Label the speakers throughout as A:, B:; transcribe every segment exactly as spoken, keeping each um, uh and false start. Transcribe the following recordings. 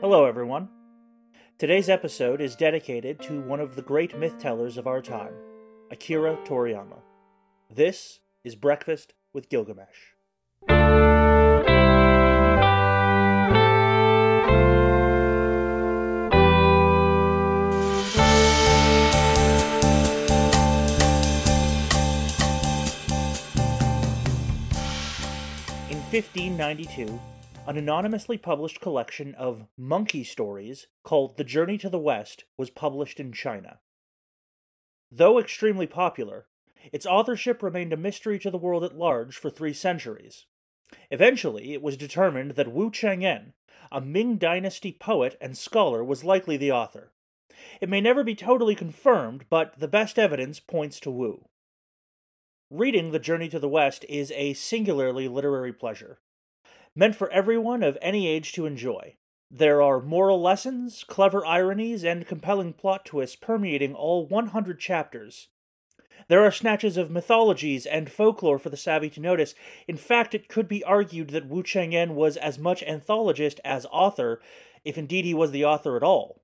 A: Hello, everyone. Today's episode is dedicated to one of the great myth-tellers of our time, Akira Toriyama. This is Breakfast with Gilgamesh. In fifteen ninety-two, an anonymously published collection of monkey stories called The Journey to the West was published in China. Though extremely popular, its authorship remained a mystery to the world at large for three centuries. Eventually, it was determined that Wu Chang'an, a Ming Dynasty poet and scholar, was likely the author. It may never be totally confirmed, but the best evidence points to Wu. Reading The Journey to the West is a singularly literary pleasure, meant for everyone of any age to enjoy. There are moral lessons, clever ironies, and compelling plot twists permeating all one hundred chapters. There are snatches of mythologies and folklore for the savvy to notice. In fact, it could be argued that Wu Chang'an was as much anthologist as author, if indeed he was the author at all.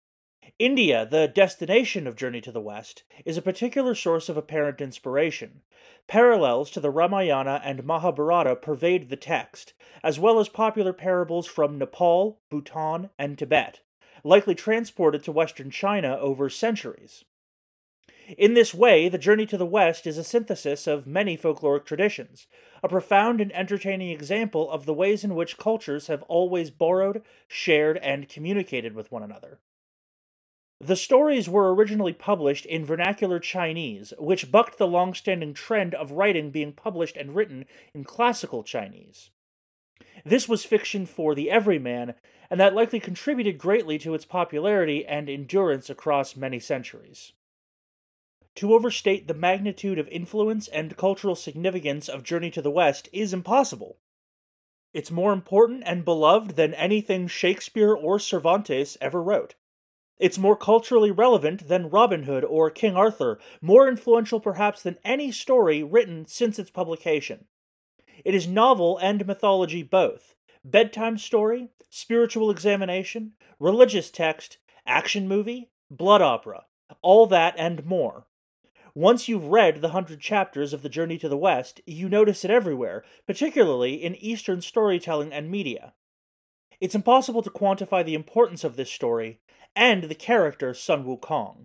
A: India, the destination of Journey to the West, is a particular source of apparent inspiration. Parallels to the Ramayana and Mahabharata pervade the text, as well as popular parables from Nepal, Bhutan, and Tibet, likely transported to Western China over centuries. In this way, the Journey to the West is a synthesis of many folkloric traditions, a profound and entertaining example of the ways in which cultures have always borrowed, shared, and communicated with one another. The stories were originally published in vernacular Chinese, which bucked the long-standing trend of writing being published and written in classical Chinese. This was fiction for the everyman, and that likely contributed greatly to its popularity and endurance across many centuries. To overstate the magnitude of influence and cultural significance of Journey to the West is impossible. It's more important and beloved than anything Shakespeare or Cervantes ever wrote. It's more culturally relevant than Robin Hood or King Arthur, more influential perhaps than any story written since its publication. It is novel and mythology both, bedtime story, spiritual examination, religious text, action movie, blood opera, all that and more. Once you've read the hundred chapters of The Journey to the West, you notice it everywhere, particularly in Eastern storytelling and media. It's impossible to quantify the importance of this story, and the character Sun Wukong.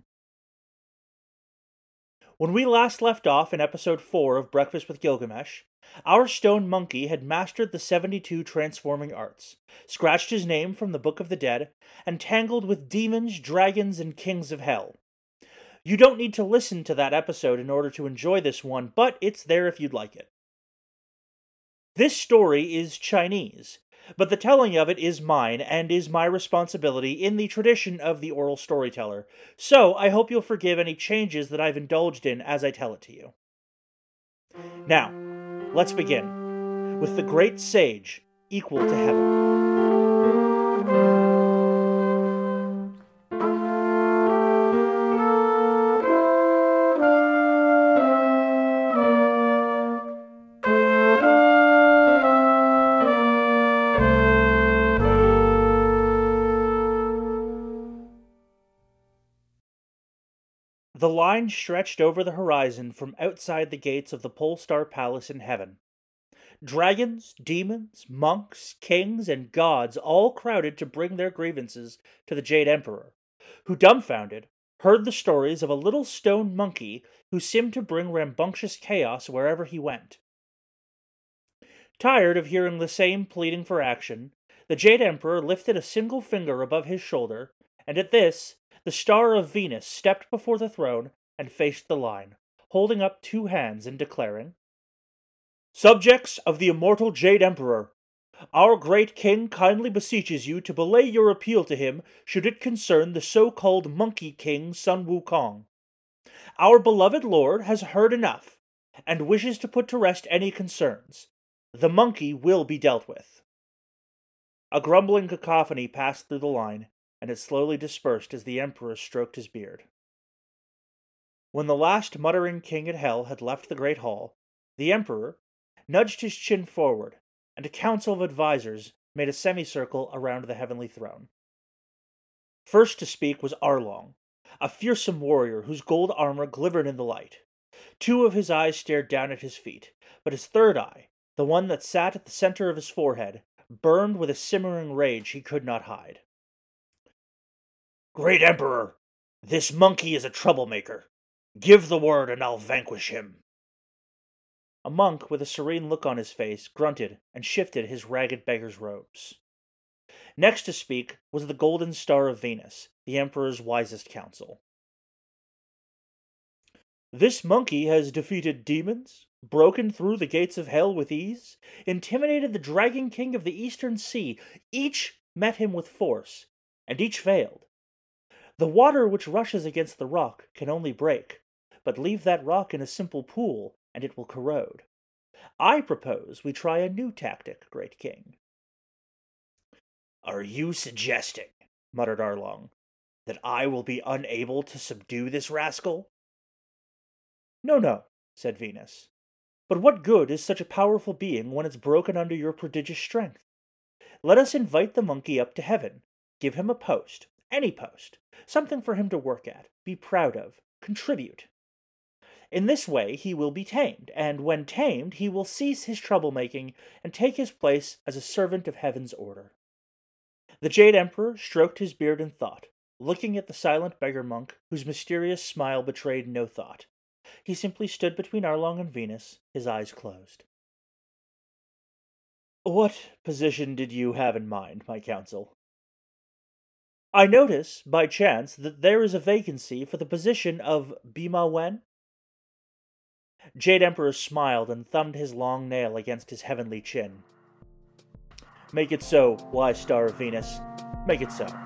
A: When we last left off in episode four of Breakfast with Gilgamesh, our stone monkey had mastered the seventy-two transforming arts, scratched his name from the Book of the Dead, and tangled with demons, dragons, and kings of hell. You don't need to listen to that episode in order to enjoy this one, but it's there if you'd like it. This story is Chinese, but the telling of it is mine and is my responsibility in the tradition of the oral storyteller, so I hope you'll forgive any changes that I've indulged in as I tell it to you. Now, let's begin with the great sage equal to heaven. The line stretched over the horizon from outside the gates of the Polestar Palace in heaven. Dragons, demons, monks, kings, and gods all crowded to bring their grievances to the Jade Emperor, who, dumbfounded, heard the stories of a little stone monkey who seemed to bring rambunctious chaos wherever he went. Tired of hearing the same pleading for action, the Jade Emperor lifted a single finger above his shoulder, and at this, the Star of Venus stepped before the throne and faced the line, holding up two hands and declaring, "Subjects of the immortal Jade Emperor, our great king kindly beseeches you to belay your appeal to him should it concern the so-called Monkey King Sun Wukong. Our beloved lord has heard enough, and wishes to put to rest any concerns. The monkey will be dealt with." A grumbling cacophony passed through the line, and it slowly dispersed as the Emperor stroked his beard. When the last muttering king at hell had left the great hall, the Emperor nudged his chin forward, and a council of advisors made a semicircle around the heavenly throne. First to speak was Arlong, a fearsome warrior whose gold armor glimmered in the light. Two of his eyes stared down at his feet, but his third eye, the one that sat at the center of his forehead, burned with a simmering rage he could not hide. "Great Emperor, this monkey is a troublemaker. Give the word and I'll vanquish him." A monk with a serene look on his face grunted and shifted his ragged beggar's robes. Next to speak was the Golden Star of Venus, the Emperor's wisest counsel. "This monkey has defeated demons, broken through the gates of hell with ease, intimidated the Dragon King of the Eastern Sea. Each met him with force, and each failed. The water which rushes against the rock can only break, but leave that rock in a simple pool, and it will corrode. I propose we try a new tactic, great king." "Are you suggesting," muttered Arlong, "that I will be unable to subdue this rascal?" "No, no," said Venus. "But what good is such a powerful being when it's broken under your prodigious strength? Let us invite the monkey up to heaven, give him a post, any post, something for him to work at, be proud of, contribute. In this way he will be tamed, and when tamed he will cease his troublemaking and take his place as a servant of heaven's order." The Jade Emperor stroked his beard in thought, looking at the silent beggar monk whose mysterious smile betrayed no thought. He simply stood between Arlong and Venus, his eyes closed. "What position did you have in mind, my counsel?" "I notice, by chance, that there is a vacancy for the position of Bima Wen." Jade Emperor smiled and thumbed his long nail against his heavenly chin. "Make it so, wise star of Venus. Make it so."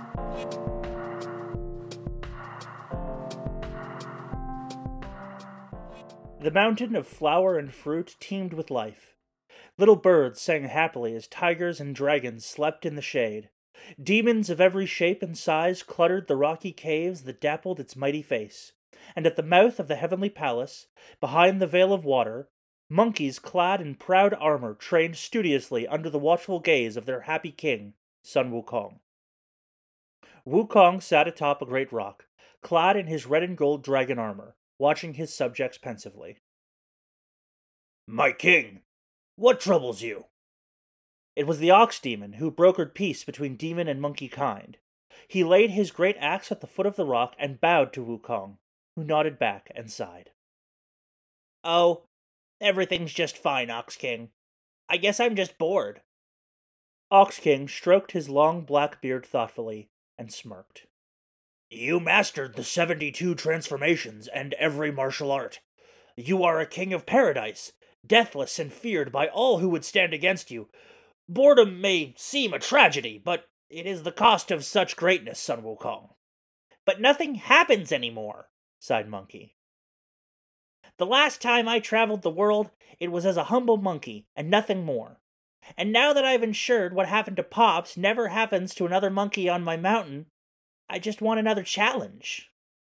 A: The mountain of flower and fruit teemed with life. Little birds sang happily as tigers and dragons slept in the shade. Demons of every shape and size cluttered the rocky caves that dappled its mighty face. And at the mouth of the heavenly palace, behind the veil of water, monkeys clad in proud armor trained studiously under the watchful gaze of their happy king, Sun Wukong. Wukong sat atop a great rock, clad in his red and gold dragon armor, watching his subjects pensively. "My king, what troubles you?" It was the ox demon who brokered peace between demon and monkey kind. He laid his great axe at the foot of the rock and bowed to Wukong, who nodded back and sighed. "Oh, everything's just fine, Ox King. I guess I'm just bored." Ox King stroked his long black beard thoughtfully and smirked. "You mastered the seventy-two transformations and every martial art. You are a king of paradise, deathless and feared by all who would stand against you. Boredom may seem a tragedy, but it is the cost of such greatness, Sun Wukong." "But nothing happens anymore," sighed Monkey. "The last time I traveled the world, it was as a humble monkey, and nothing more. And now that I've ensured what happened to Pops never happens to another monkey on my mountain, I just want another challenge."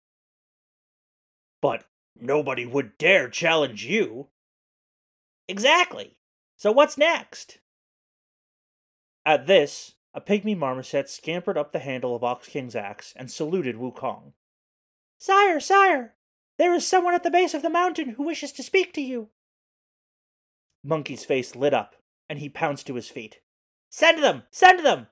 A: "But nobody would dare challenge you." "Exactly. So what's next?" At this, a pygmy marmoset scampered up the handle of Ox King's axe and saluted Wukong. "Sire, sire! There is someone at the base of the mountain who wishes to speak to you." Monkey's face lit up, and he pounced to his feet. "Send them! Send them!"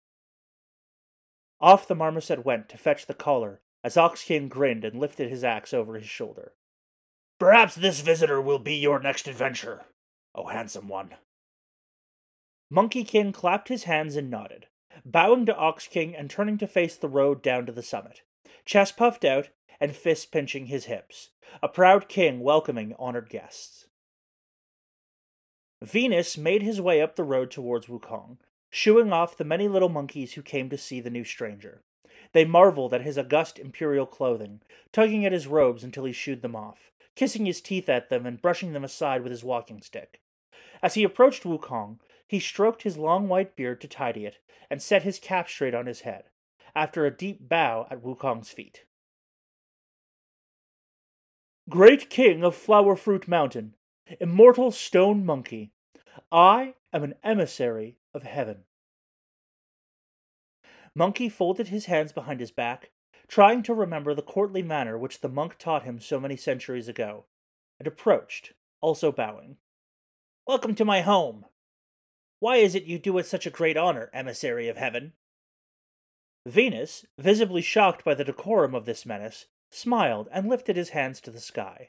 A: Off the marmoset went to fetch the caller, as Ox King grinned and lifted his axe over his shoulder. "Perhaps this visitor will be your next adventure, O handsome one." Monkey King clapped his hands and nodded, bowing to Ox King and turning to face the road down to the summit, chest puffed out and fists pinching his hips, a proud king welcoming honored guests. Venus made his way up the road towards Wukong, shooing off the many little monkeys who came to see the new stranger. They marveled at his august imperial clothing, tugging at his robes until he shooed them off, kissing his teeth at them and brushing them aside with his walking stick. As he approached Wukong, he stroked his long white beard to tidy it, and set his cap straight on his head, after a deep bow at Wukong's feet. "Great king of Flower Fruit Mountain, immortal stone monkey, I am an emissary of heaven." Monkey folded his hands behind his back, trying to remember the courtly manner which the monk taught him so many centuries ago, and approached, also bowing. "Welcome to my home. Why is it you do us such a great honor, emissary of heaven?" Venus, visibly shocked by the decorum of this menace, smiled and lifted his hands to the sky.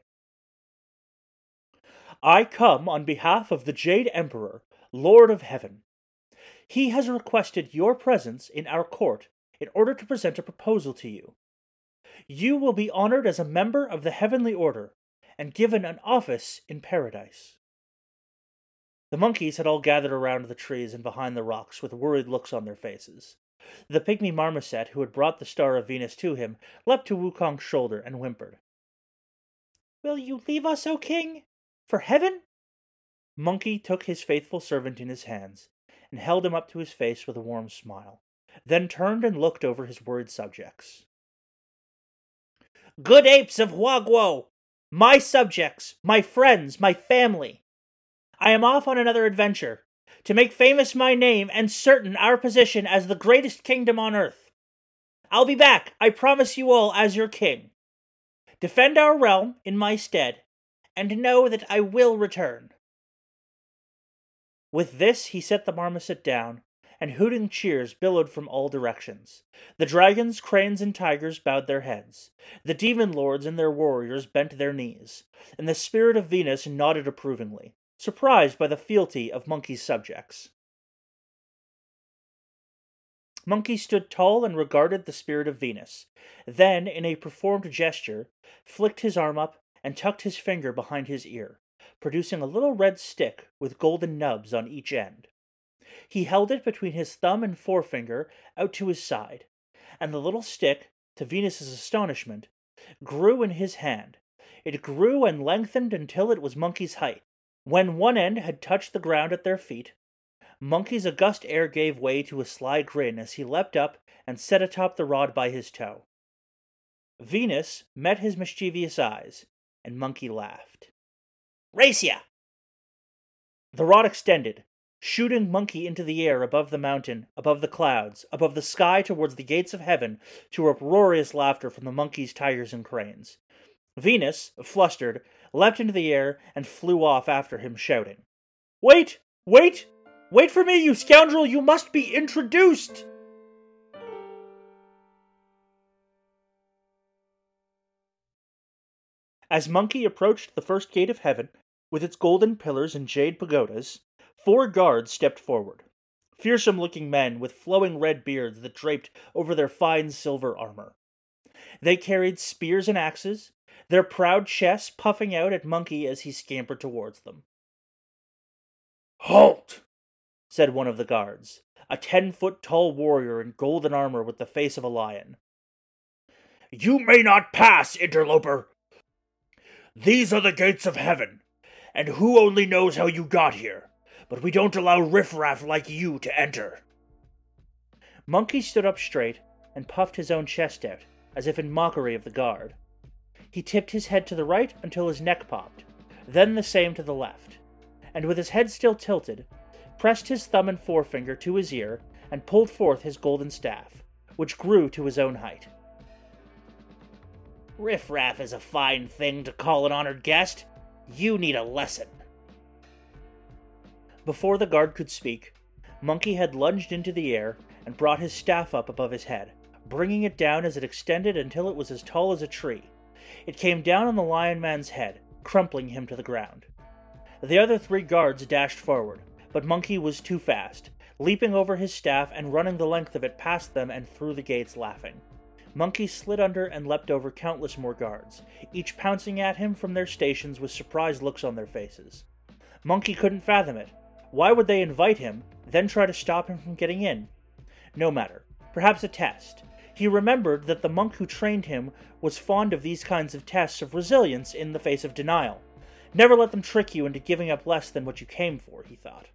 A: "I come on behalf of the Jade Emperor, Lord of Heaven. He has requested your presence in our court in order to present a proposal to you. You will be honored as a member of the Heavenly Order and given an office in paradise." The monkeys had all gathered around the trees and behind the rocks with worried looks on their faces. The pygmy marmoset who had brought the Star of Venus to him leapt to Wukong's shoulder and whimpered. "Will you leave us, O king? For heaven?" Monkey took his faithful servant in his hands and held him up to his face with a warm smile, then turned and looked over his worried subjects. "Good apes of Huaguo! My subjects, my friends, my family! I am off on another adventure, to make famous my name and certain our position as the greatest kingdom on earth. I'll be back, I promise you all, as your king. Defend our realm in my stead, and know that I will return." With this he set the marmoset down, and hooting cheers billowed from all directions. The dragons, cranes, and tigers bowed their heads. The demon lords and their warriors bent their knees, and the spirit of Venus nodded approvingly, surprised by the fealty of Monkey's subjects. Monkey stood tall and regarded the spirit of Venus, then, in a performed gesture, flicked his arm up and tucked his finger behind his ear, producing a little red stick with golden nubs on each end. He held it between his thumb and forefinger out to his side, and the little stick, to Venus's astonishment, grew in his hand. It grew and lengthened until it was Monkey's height. When one end had touched the ground at their feet, Monkey's august air gave way to a sly grin as he leapt up and set atop the rod by his toe. Venus met his mischievous eyes, and Monkey laughed. "Race ya!" The rod extended, shooting Monkey into the air above the mountain, above the clouds, above the sky towards the gates of heaven, to uproarious laughter from the monkeys, tigers, and cranes. Venus, flustered, leapt into the air and flew off after him, shouting, "Wait! Wait! Wait for me, you scoundrel! You must be introduced!" As Monkey approached the first gate of heaven, with its golden pillars and jade pagodas, four guards stepped forward, fearsome-looking men with flowing red beards that draped over their fine silver armor. They carried spears and axes, their proud chests puffing out at Monkey as he scampered towards them. "Halt!" said one of the guards, a ten-foot-tall warrior in golden armor with the face of a lion. "You may not pass, interloper! These are the gates of heaven, and who only knows how you got here, but we don't allow riffraff like you to enter." Monkey stood up straight and puffed his own chest out, as if in mockery of the guard. He tipped his head to the right until his neck popped, then the same to the left, and with his head still tilted, pressed his thumb and forefinger to his ear and pulled forth his golden staff, which grew to his own height. "Riffraff is a fine thing to call an honored guest. You need a lesson." Before the guard could speak, Monkey had lunged into the air and brought his staff up above his head, bringing it down as it extended until it was as tall as a tree. It came down on the Lion Man's head, crumpling him to the ground. The other three guards dashed forward, but Monkey was too fast, leaping over his staff and running the length of it past them and through the gates, laughing. Monkey slid under and leapt over countless more guards, each pouncing at him from their stations with surprised looks on their faces. Monkey couldn't fathom it. Why would they invite him, then try to stop him from getting in? No matter. Perhaps a test. He remembered that the monk who trained him was fond of these kinds of tests of resilience in the face of denial. Never let them trick you into giving up less than what you came for, he thought.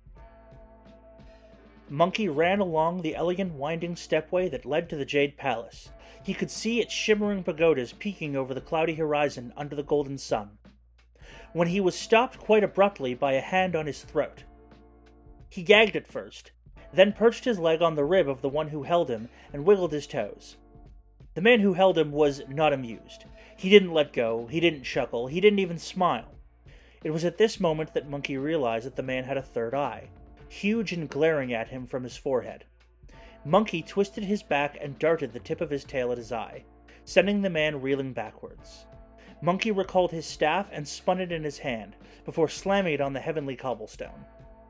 A: Monkey ran along the elegant winding stepway that led to the Jade Palace. He could see its shimmering pagodas peeking over the cloudy horizon under the golden sun, when he was stopped quite abruptly by a hand on his throat. He gagged at first, then perched his leg on the rib of the one who held him and wiggled his toes. The man who held him was not amused. He didn't let go, he didn't chuckle, he didn't even smile. It was at this moment that Monkey realized that the man had a third eye, huge and glaring at him from his forehead. Monkey twisted his back and darted the tip of his tail at his eye, sending the man reeling backwards. Monkey recalled his staff and spun it in his hand, before slamming it on the heavenly cobblestone.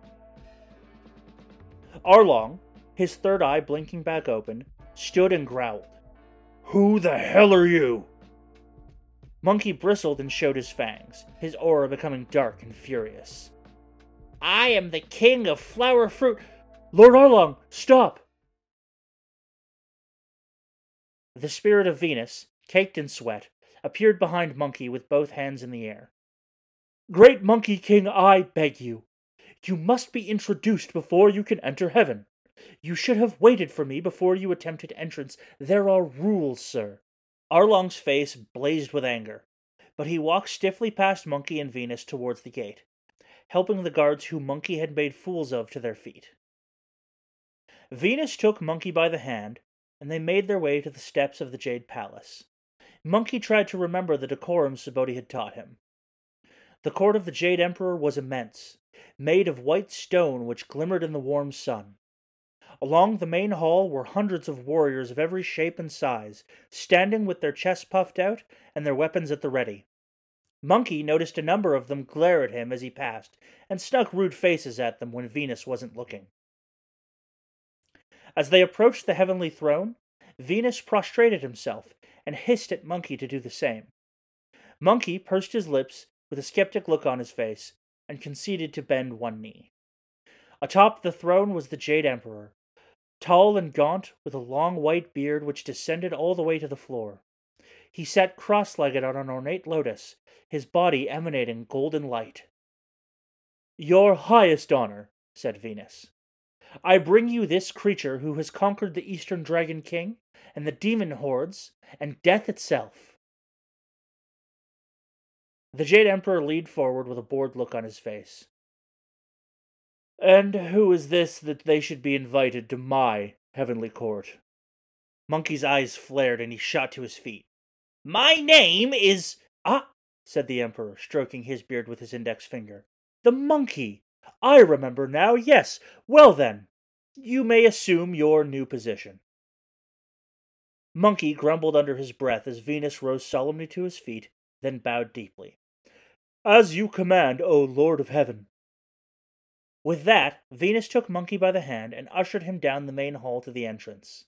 A: Arlong, his third eye blinking back open, stood and growled. "Who the hell are you?" Monkey bristled and showed his fangs, his aura becoming dark and furious. "I am the king of flower fruit—" "Lord Arlong, stop!" The spirit of Venus, caked in sweat, appeared behind Monkey with both hands in the air. "Great Monkey King, I beg you. You must be introduced before you can enter heaven. You should have waited for me before you attempted entrance. There are rules, sir." Arlong's face blazed with anger, but he walked stiffly past Monkey and Venus towards the gate, helping the guards who Monkey had made fools of to their feet. Venus took Monkey by the hand, and they made their way to the steps of the Jade Palace. Monkey tried to remember the decorum Subodhi had taught him. The court of the Jade Emperor was immense, made of white stone which glimmered in the warm sun. Along the main hall were hundreds of warriors of every shape and size, standing with their chests puffed out and their weapons at the ready. Monkey noticed a number of them glare at him as he passed, and snuck rude faces at them when Venus wasn't looking. As they approached the heavenly throne, Venus prostrated himself and hissed at Monkey to do the same. Monkey pursed his lips with a skeptic look on his face and conceded to bend one knee. Atop the throne was the Jade Emperor, tall and gaunt, with a long white beard which descended all the way to the floor. He sat cross-legged on an ornate lotus, his body emanating golden light. "Your highest honor," said Venus, "I bring you this creature who has conquered the Eastern Dragon King, and the demon hordes, and death itself." The Jade Emperor leaned forward with a bored look on his face. "And who is this that they should be invited to my heavenly court?" Monkey's eyes flared and he shot to his feet. "My name is—" "Ah," said the Emperor, stroking his beard with his index finger. "The monkey! I remember now, yes. Well then, you may assume your new position." Monkey grumbled under his breath as Venus rose solemnly to his feet, then bowed deeply. "As you command, O Lord of Heaven." With that, Venus took Monkey by the hand and ushered him down the main hall to the entrance.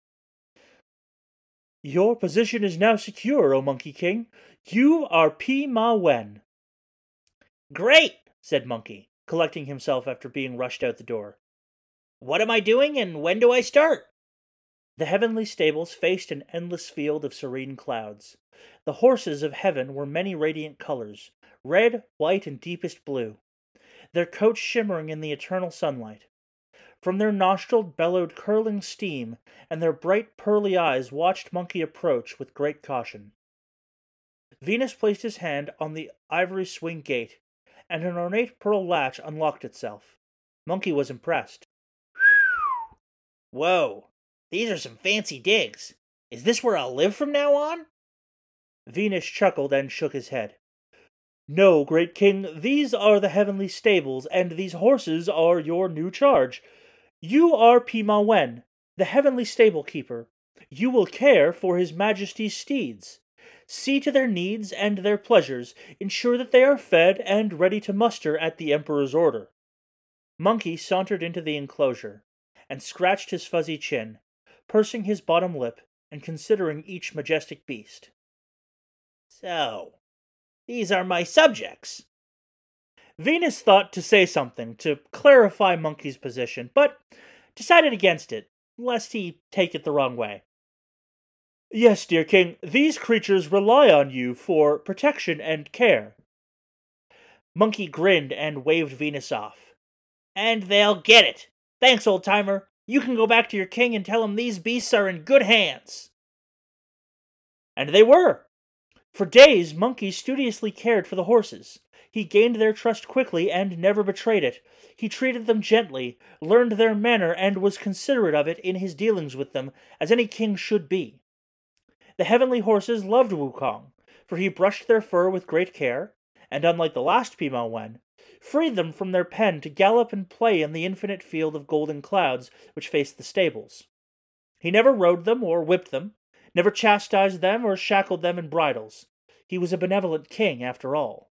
A: "Your position is now secure, O Monkey King. You are Pi Ma Wen." "Great," said Monkey, collecting himself after being rushed out the door. "What am I doing, and when do I start?" The heavenly stables faced an endless field of serene clouds. The horses of heaven were many radiant colors, red, white, and deepest blue, their coats shimmering in the eternal sunlight. From their nostrils bellowed curling steam, and their bright pearly eyes watched Monkey approach with great caution. Venus placed his hand on the ivory swing gate, and an ornate pearl latch unlocked itself. Monkey was impressed. "Whoa, these are some fancy digs. Is this where I'll live from now on?" Venus chuckled and shook his head. "No, great king, these are the heavenly stables, and these horses are your new charge. You are Pi Ma Wen, the heavenly stable keeper. You will care for his majesty's steeds. See to their needs and their pleasures, ensure that they are fed and ready to muster at the emperor's order." Monkey sauntered into the enclosure, and scratched his fuzzy chin, pursing his bottom lip and considering each majestic beast. "So, these are my subjects." Venus thought to say something to clarify Monkey's position, but decided against it, lest he take it the wrong way. "Yes, dear king, these creatures rely on you for protection and care." Monkey grinned and waved Venus off. "And they'll get it. Thanks, old-timer. You can go back to your king and tell him these beasts are in good hands." And they were. For days, Monkey studiously cared for the horses. He gained their trust quickly and never betrayed it. He treated them gently, learned their manner, and was considerate of it in his dealings with them, as any king should be. The heavenly horses loved Wukong, for he brushed their fur with great care, and unlike the last Pima Wen, freed them from their pen to gallop and play in the infinite field of golden clouds which faced the stables. He never rode them or whipped them, never chastised them or shackled them in bridles. He was a benevolent king, after all.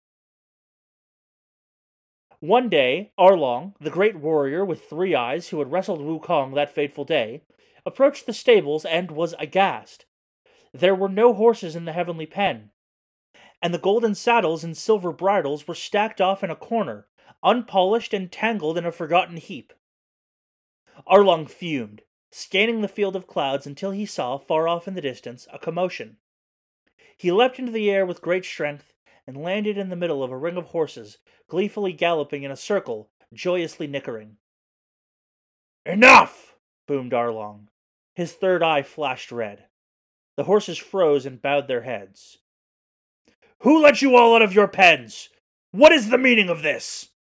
A: One day, Arlong, the great warrior with three eyes who had wrestled Wukong that fateful day, approached the stables and was aghast. There were no horses in the heavenly pen, and the golden saddles and silver bridles were stacked off in a corner, unpolished and tangled in a forgotten heap. Arlong fumed, scanning the field of clouds until he saw, far off in the distance, a commotion. He leapt into the air with great strength, and landed in the middle of a ring of horses, gleefully galloping in a circle, joyously nickering. "Enough!" boomed Arlong. His third eye flashed red. The horses froze and bowed their heads. "Who let you all out of your pens? What is the meaning of this?"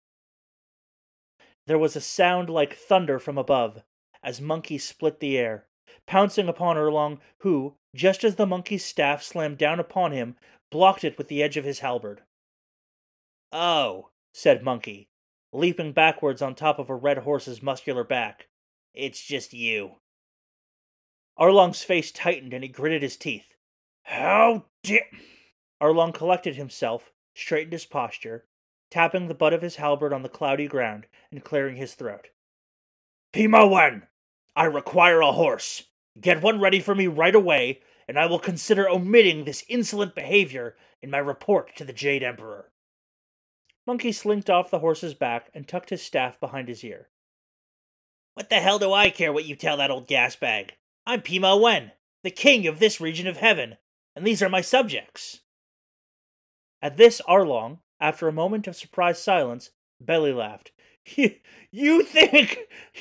A: There was a sound like thunder from above, as Monkey split the air, pouncing upon Arlong, who, just as the monkey's staff slammed down upon him, blocked it with the edge of his halberd. "Oh," said Monkey, leaping backwards on top of a red horse's muscular back. "It's just you." Arlong's face tightened and he gritted his teeth. "How dare—" Arlong collected himself, straightened his posture, tapping the butt of his halberd on the cloudy ground and clearing his throat. "Pima Wen, I require a horse. Get one ready for me right away, and I will consider omitting this insolent behavior in my report to the Jade Emperor." Monkey slinked off the horse's back and tucked his staff behind his ear. "What the hell do I care what you tell that old gasbag? I'm Pima Wen, the king of this region of heaven, and these are my subjects." At this, Arlong, after a moment of surprised silence, belly laughed. You, you think...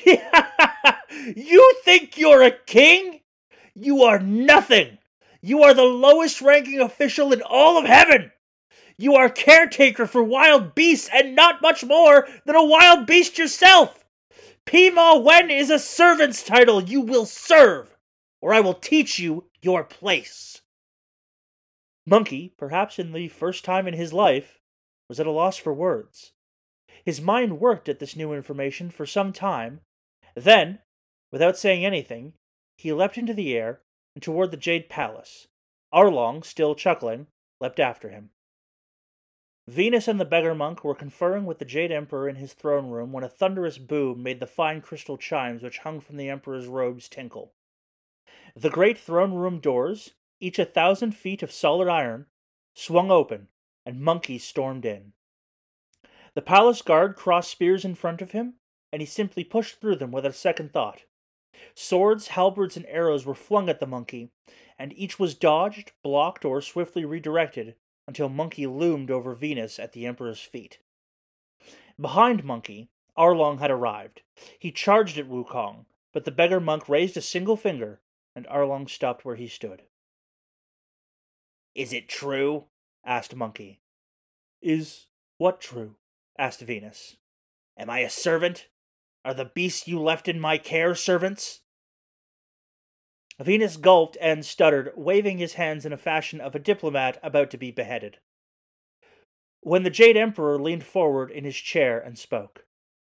A: you think you're a king? You are nothing! You are the lowest ranking official in all of heaven! You are caretaker for wild beasts and not much more than a wild beast yourself! Pima Wen is a servant's title you will serve, or I will teach you your place. Monkey, perhaps in the first time in his life, was at a loss for words. His mind worked at this new information for some time. Then, without saying anything, he leapt into the air and toward the Jade Palace. Arlong, still chuckling, leapt after him. Venus and the beggar monk were conferring with the Jade Emperor in his throne room when a thunderous boom made the fine crystal chimes which hung from the Emperor's robes tinkle. The great throne room doors, each a thousand feet of solid iron, swung open, and Monkey stormed in. The palace guard crossed spears in front of him, and he simply pushed through them without a second thought. Swords, halberds, and arrows were flung at the monkey, and each was dodged, blocked, or swiftly redirected, until Monkey loomed over Venus at the Emperor's feet. Behind Monkey, Arlong had arrived. He charged at Wukong, but the beggar monk raised a single finger, and Arlong stopped where he stood. "Is it true?" asked Monkey. "Is what true?" asked Venus. "Am I a servant? Are the beasts you left in my care servants?" Venus gulped and stuttered, waving his hands in a fashion of a diplomat about to be beheaded. When the Jade Emperor leaned forward in his chair and spoke.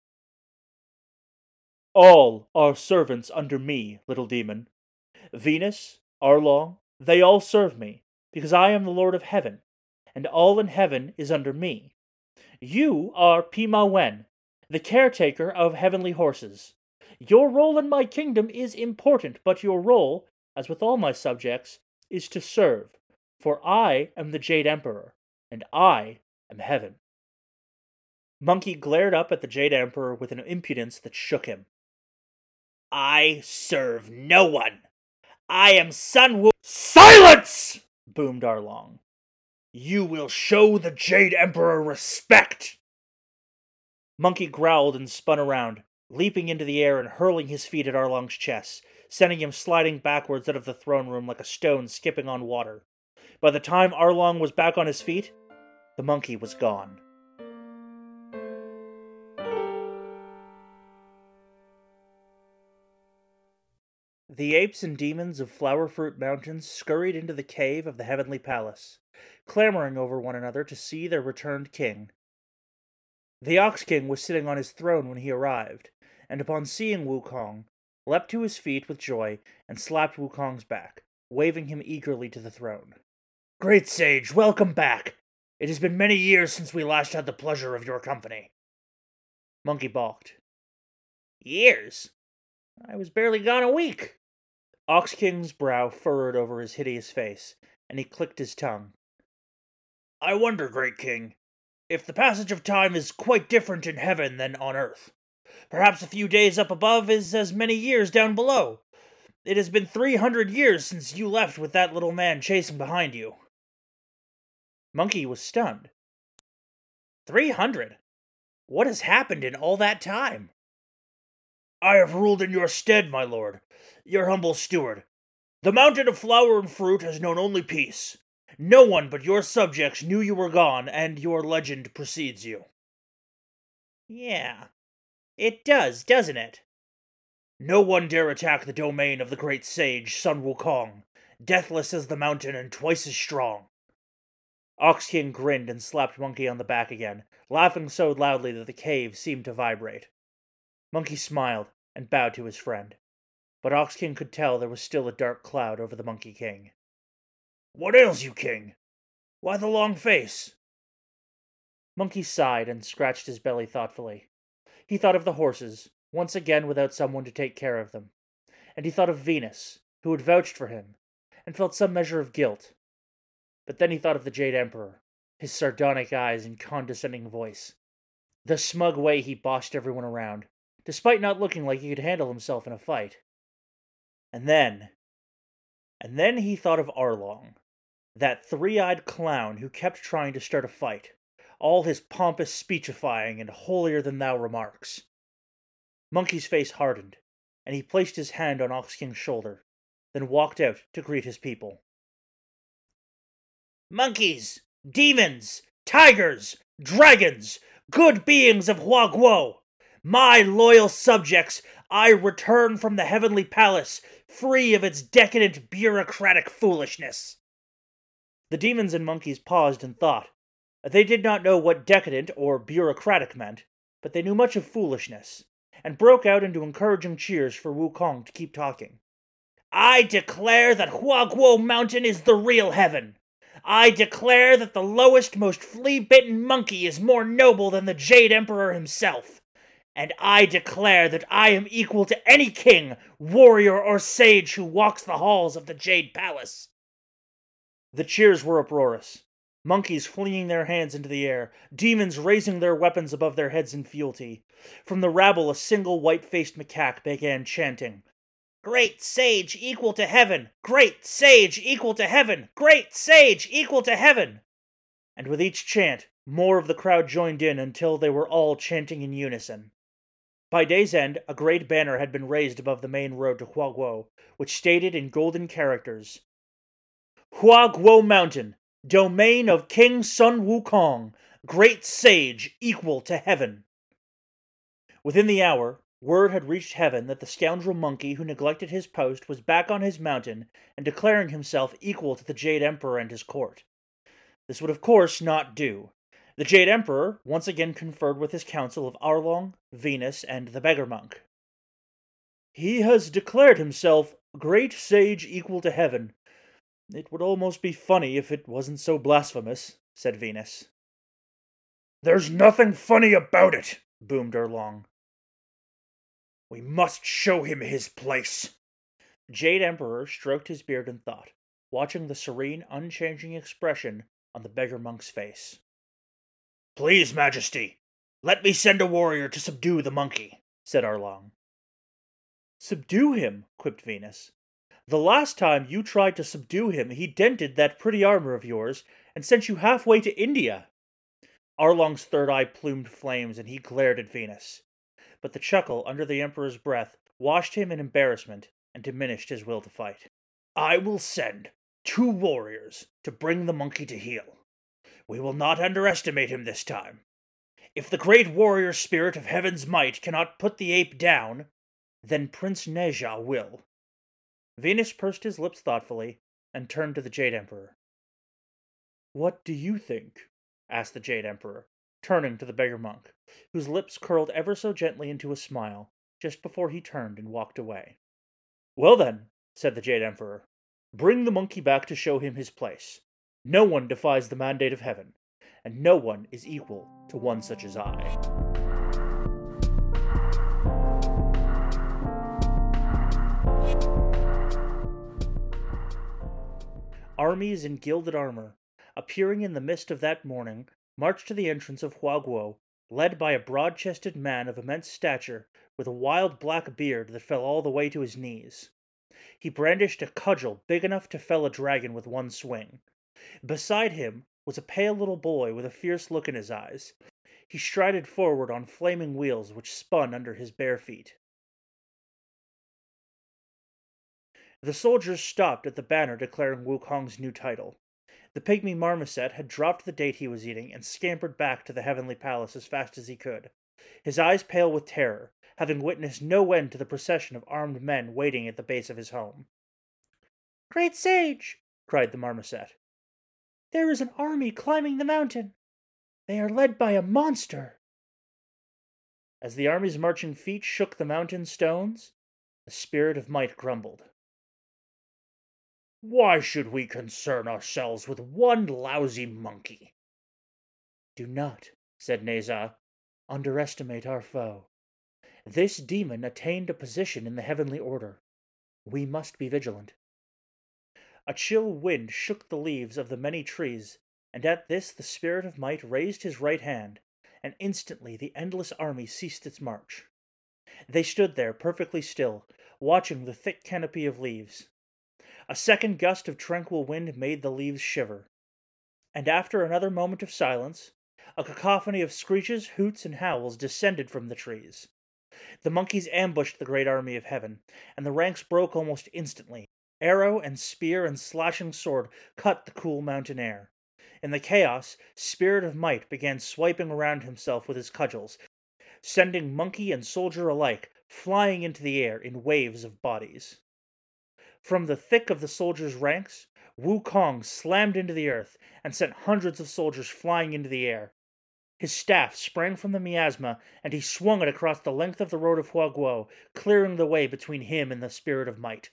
A: "All are servants under me, little demon. Venus, Arlong, they all serve me, because I am the Lord of Heaven, and all in heaven is under me. You are Pima Wen, the caretaker of heavenly horses. Your role in my kingdom is important, but your role, as with all my subjects, is to serve, for I am the Jade Emperor, and I am heaven." Monkey glared up at the Jade Emperor with an impudence that shook him. "I serve no one. I am Sun Wu—" "Silence!" boomed Arlong. "You will show the Jade Emperor respect." Monkey growled and spun around, leaping into the air and hurling his feet at Arlong's chest, sending him sliding backwards out of the throne room like a stone skipping on water. By the time Arlong was back on his feet, the monkey was gone. The apes and demons of Flower Fruit Mountains scurried into the cave of the Heavenly Palace, clamoring over one another to see their returned king. The Ox King was sitting on his throne when he arrived, and upon seeing Wukong, leapt to his feet with joy and slapped Wukong's back, waving him eagerly to the throne. "Great sage, welcome back! It has been many years since we last had the pleasure of your company." Monkey balked. "Years? I was barely gone a week." Ox King's brow furrowed over his hideous face, and he clicked his tongue. "I wonder, Great King, if the passage of time is quite different in heaven than on earth. Perhaps a few days up above is as many years down below. It has been three hundred years since you left with that little man chasing behind you." Monkey was stunned. Three hundred? What has happened in all that time? "I have ruled in your stead, my lord, your humble steward. The mountain of flower and fruit has known only peace. No one but your subjects knew you were gone, and your legend precedes you." "Yeah, it does, doesn't it?" "No one dare attack the domain of the great sage, Sun Wukong, deathless as the mountain and twice as strong." Ox King grinned and slapped Monkey on the back again, laughing so loudly that the cave seemed to vibrate. Monkey smiled and bowed to his friend, but Ox King could tell there was still a dark cloud over the Monkey King. "What ails you, King? Why the long face?" Monkey sighed and scratched his belly thoughtfully. He thought of the horses, once again without someone to take care of them, and he thought of Venus, who had vouched for him, and felt some measure of guilt. But then he thought of the Jade Emperor, his sardonic eyes and condescending voice, the smug way he bossed everyone around, despite not looking like he could handle himself in a fight. And then... And then he thought of Arlong, that three-eyed clown who kept trying to start a fight, all his pompous speechifying and holier-than-thou remarks. Monkey's face hardened, and he placed his hand on Ox King's shoulder, then walked out to greet his people. "Monkeys, demons, tigers, dragons, good beings of Hua Guo, my loyal subjects, I return from the Heavenly Palace, free of its decadent bureaucratic foolishness." The demons and monkeys paused and thought. They did not know what decadent or bureaucratic meant, but they knew much of foolishness, and broke out into encouraging cheers for Wukong to keep talking. "I declare that Hua Guo Mountain is the real heaven. I declare that the lowest, most flea-bitten monkey is more noble than the Jade Emperor himself. And I declare that I am equal to any king, warrior, or sage who walks the halls of the Jade Palace." The cheers were uproarious. Monkeys flinging their hands into the air, demons raising their weapons above their heads in fealty. From the rabble, a single white-faced macaque began chanting, "Great sage equal to heaven! Great sage equal to heaven! Great sage equal to heaven!" And with each chant, more of the crowd joined in until they were all chanting in unison. By day's end, a great banner had been raised above the main road to Hua Guo, which stated in golden characters, "Hua Guo Mountain, domain of King Sun Wukong, great sage equal to heaven." Within the hour, word had reached heaven that the scoundrel monkey who neglected his post was back on his mountain and declaring himself equal to the Jade Emperor and his court. This would of course not do. The Jade Emperor once again conferred with his council of Arlong, Venus, and the Beggar Monk. "He has declared himself great sage equal to heaven. It would almost be funny if it wasn't so blasphemous," said Venus. "There's nothing funny about it," boomed Arlong. "We must show him his place." Jade Emperor stroked his beard in thought, watching the serene, unchanging expression on the Beggar Monk's face. "Please, Majesty, let me send a warrior to subdue the monkey," said Arlong. "Subdue him?" quipped Venus. "The last time you tried to subdue him, he dented that pretty armor of yours and sent you halfway to India." Arlong's third eye plumed flames and he glared at Venus. But the chuckle under the Emperor's breath washed him in embarrassment and diminished his will to fight. "I will send two warriors to bring the monkey to heel. We will not underestimate him this time. If the great warrior spirit of heaven's might cannot put the ape down, then Prince Neja will." Venus pursed his lips thoughtfully and turned to the Jade Emperor. "What do you think?" asked the Jade Emperor, turning to the beggar monk, whose lips curled ever so gently into a smile just before he turned and walked away. "Well then," said the Jade Emperor, "bring the monkey back to show him his place. No one defies the mandate of heaven, and no one is equal to one such as I." Armies in gilded armor, appearing in the mist of that morning, marched to the entrance of Huaguo, led by a broad-chested man of immense stature, with a wild black beard that fell all the way to his knees. He brandished a cudgel big enough to fell a dragon with one swing. Beside him was a pale little boy with a fierce look in his eyes. He strided forward on flaming wheels which spun under his bare feet. The soldiers stopped at the banner declaring Wukong's new title. The pygmy marmoset had dropped the date he was eating and scampered back to the heavenly palace as fast as he could, his eyes pale with terror, having witnessed no end to the procession of armed men waiting at the base of his home. "Great sage!" cried the marmoset. "There is an army climbing the mountain. They are led by a monster." As the army's marching feet shook the mountain stones, the spirit of might grumbled. "Why should we concern ourselves with one lousy monkey?" "Do not," said Neja, "underestimate our foe. This demon attained a position in the heavenly order. We must be vigilant." A chill wind shook the leaves of the many trees, and at this the spirit of might raised his right hand, and instantly the endless army ceased its march. They stood there perfectly still, watching the thick canopy of leaves. A second gust of tranquil wind made the leaves shiver. And after another moment of silence, a cacophony of screeches, hoots, and howls descended from the trees. The monkeys ambushed the great army of heaven, and the ranks broke almost instantly. Arrow and spear and slashing sword cut the cool mountain air. In the chaos, Spirit of Might began swiping around himself with his cudgels, sending monkey and soldier alike flying into the air in waves of bodies. From the thick of the soldiers' ranks, Wukong slammed into the earth and sent hundreds of soldiers flying into the air. His staff sprang from the miasma, and he swung it across the length of the road of Huaguo, clearing the way between him and the Spirit of Might.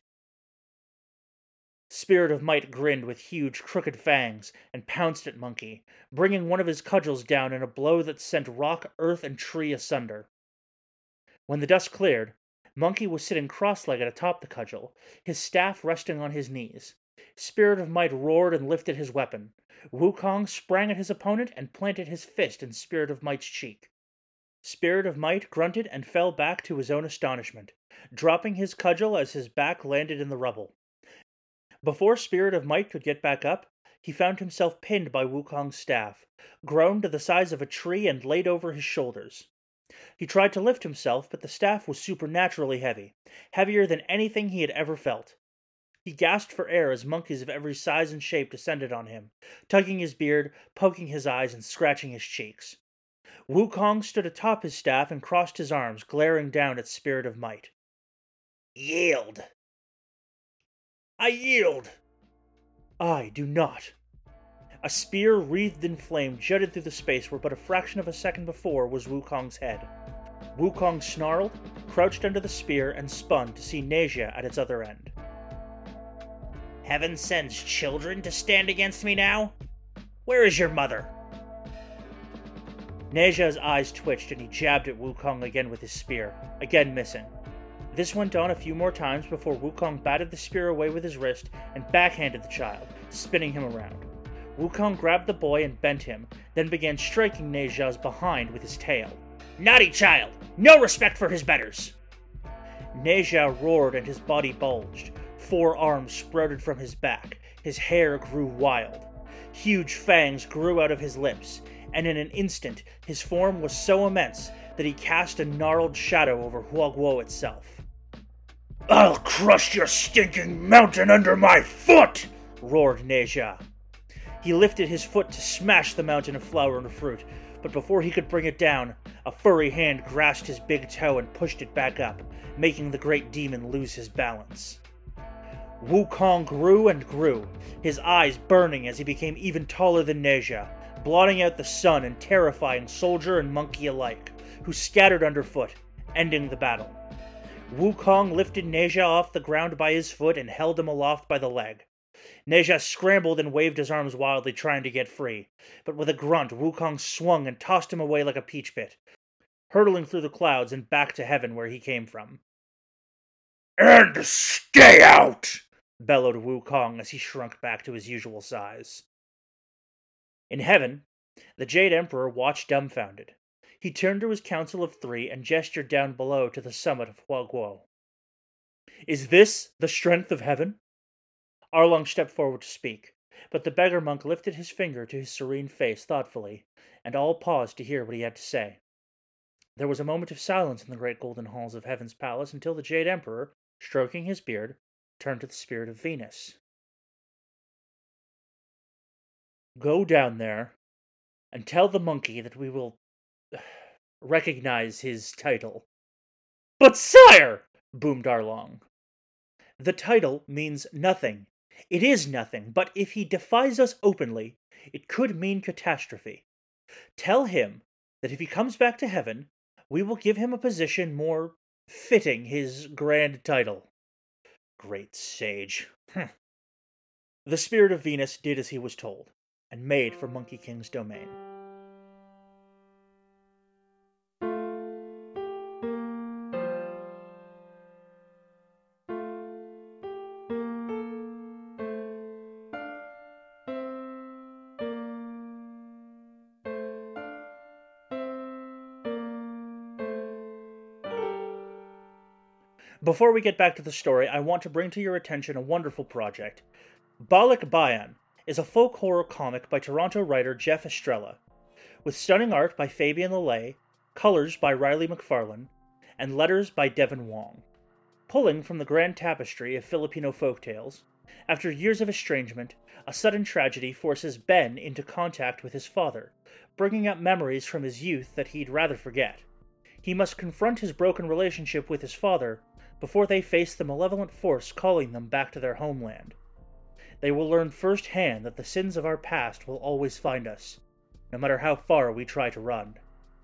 A: Spirit of Might grinned with huge, crooked fangs and pounced at Monkey, bringing one of his cudgels down in a blow that sent rock, earth, and tree asunder. When the dust cleared, Monkey was sitting cross-legged atop the cudgel, his staff resting on his knees. Spirit of Might roared and lifted his weapon. Wukong sprang at his opponent and planted his fist in Spirit of Might's cheek. Spirit of Might grunted and fell back to his own astonishment, dropping his cudgel as his back landed in the rubble. Before Spirit of Might could get back up, he found himself pinned by Wukong's staff, grown to the size of a tree and laid over his shoulders. He tried to lift himself, but the staff was supernaturally heavy, heavier than anything he had ever felt. He gasped for air as monkeys of every size and shape descended on him, tugging his beard, poking his eyes, and scratching his cheeks. Wukong stood atop his staff and crossed his arms, glaring down at Spirit of Might. "Yield!" "I yield!" "I do not." A spear wreathed in flame jutted through the space where but a fraction of a second before was Wukong's head. Wukong snarled, crouched under the spear, and spun to see Neja at its other end. "Heaven sends children to stand against me now? Where is your mother?" Neja's eyes twitched and he jabbed at Wukong again with his spear, again missing. This went on a few more times before Wukong batted the spear away with his wrist and backhanded the child, spinning him around. Wukong grabbed the boy and bent him, then began striking Neja's behind with his tail. "Naughty child! No respect for his betters!" Neja roared and his body bulged. Four arms sprouted from his back. His hair grew wild. Huge fangs grew out of his lips, and in an instant his form was so immense that he cast a gnarled shadow over Huaguo itself. "I'll crush your stinking mountain under my foot!" roared Neja. He lifted his foot to smash the mountain of flour and fruit, but before he could bring it down, a furry hand grasped his big toe and pushed it back up, making the great demon lose his balance. Wukong grew and grew, his eyes burning as he became even taller than Neja, blotting out the sun and terrifying soldier and monkey alike, who scattered underfoot, ending the battle. Wukong lifted Neja off the ground by his foot and held him aloft by the leg. Neja scrambled and waved his arms wildly, trying to get free, but with a grunt, Wukong swung and tossed him away like a peach pit, hurtling through the clouds and back to heaven where he came from. "And stay out!" bellowed Wukong as he shrunk back to his usual size. In heaven, the Jade Emperor watched dumbfounded. He turned to his council of three and gestured down below to the summit of Huaguo. "Is this the strength of heaven?" Arlong stepped forward to speak, but the beggar monk lifted his finger to his serene face thoughtfully, and all paused to hear what he had to say. There was a moment of silence in the great golden halls of Heaven's palace until the Jade Emperor, stroking his beard, turned to the spirit of Venus. "Go down there and tell the monkey that we will recognize his title." "But sire!" boomed Arlong. "The title means nothing. It is nothing, but if he defies us openly, it could mean catastrophe. Tell him that if he comes back to heaven, we will give him a position more fitting his grand title." Great sage. The spirit of Venus did as he was told, and made for Monkey King's domain. Before we get back to the story, I want to bring to your attention a wonderful project. Balik Bayan is a folk horror comic by Toronto writer Jeff Estrella, with stunning art by Fabian Lelay, colors by Riley McFarlane, and letters by Devin Wong. Pulling from the grand tapestry of Filipino folktales, after years of estrangement, a sudden tragedy forces Ben into contact with his father, bringing up memories from his youth that he'd rather forget. He must confront his broken relationship with his father before they face the malevolent force calling them back to their homeland. They will learn firsthand that the sins of our past will always find us, no matter how far we try to run.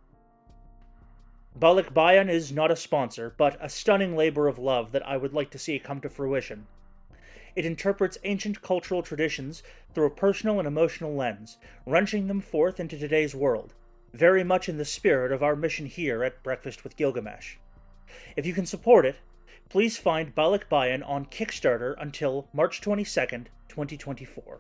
A: Balik Bayan is not a sponsor, but a stunning labor of love that I would like to see come to fruition. It interprets ancient cultural traditions through a personal and emotional lens, wrenching them forth into today's world, very much in the spirit of our mission here at Breakfast with Gilgamesh. If you can support it, please find Balik Bayan on Kickstarter until March twenty-second, twenty twenty-four.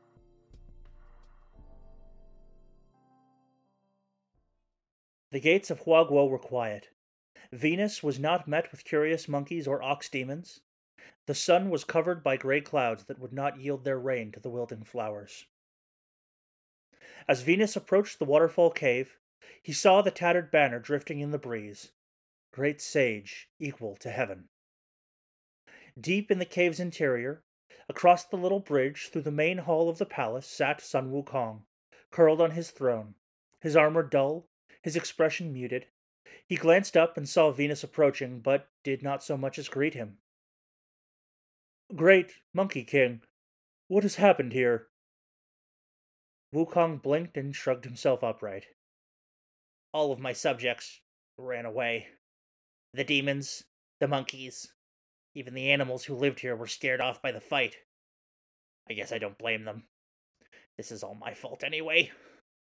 A: The gates of Huaguo were quiet. Venus was not met with curious monkeys or ox demons. The sun was covered by gray clouds that would not yield their rain to the wilting flowers. As Venus approached the waterfall cave, he saw the tattered banner drifting in the breeze. Great sage, equal to heaven. Deep in the cave's interior, across the little bridge through the main hall of the palace, sat Sun Wukong, curled on his throne, his armor dull, his expression muted. He glanced up and saw Venus approaching, but did not so much as greet him. "Great Monkey King, what has happened here?" Wukong blinked and shrugged himself upright. "All of my subjects ran away. The demons, the monkeys, even the animals who lived here were scared off by the fight. I guess I don't blame them. This is all my fault anyway."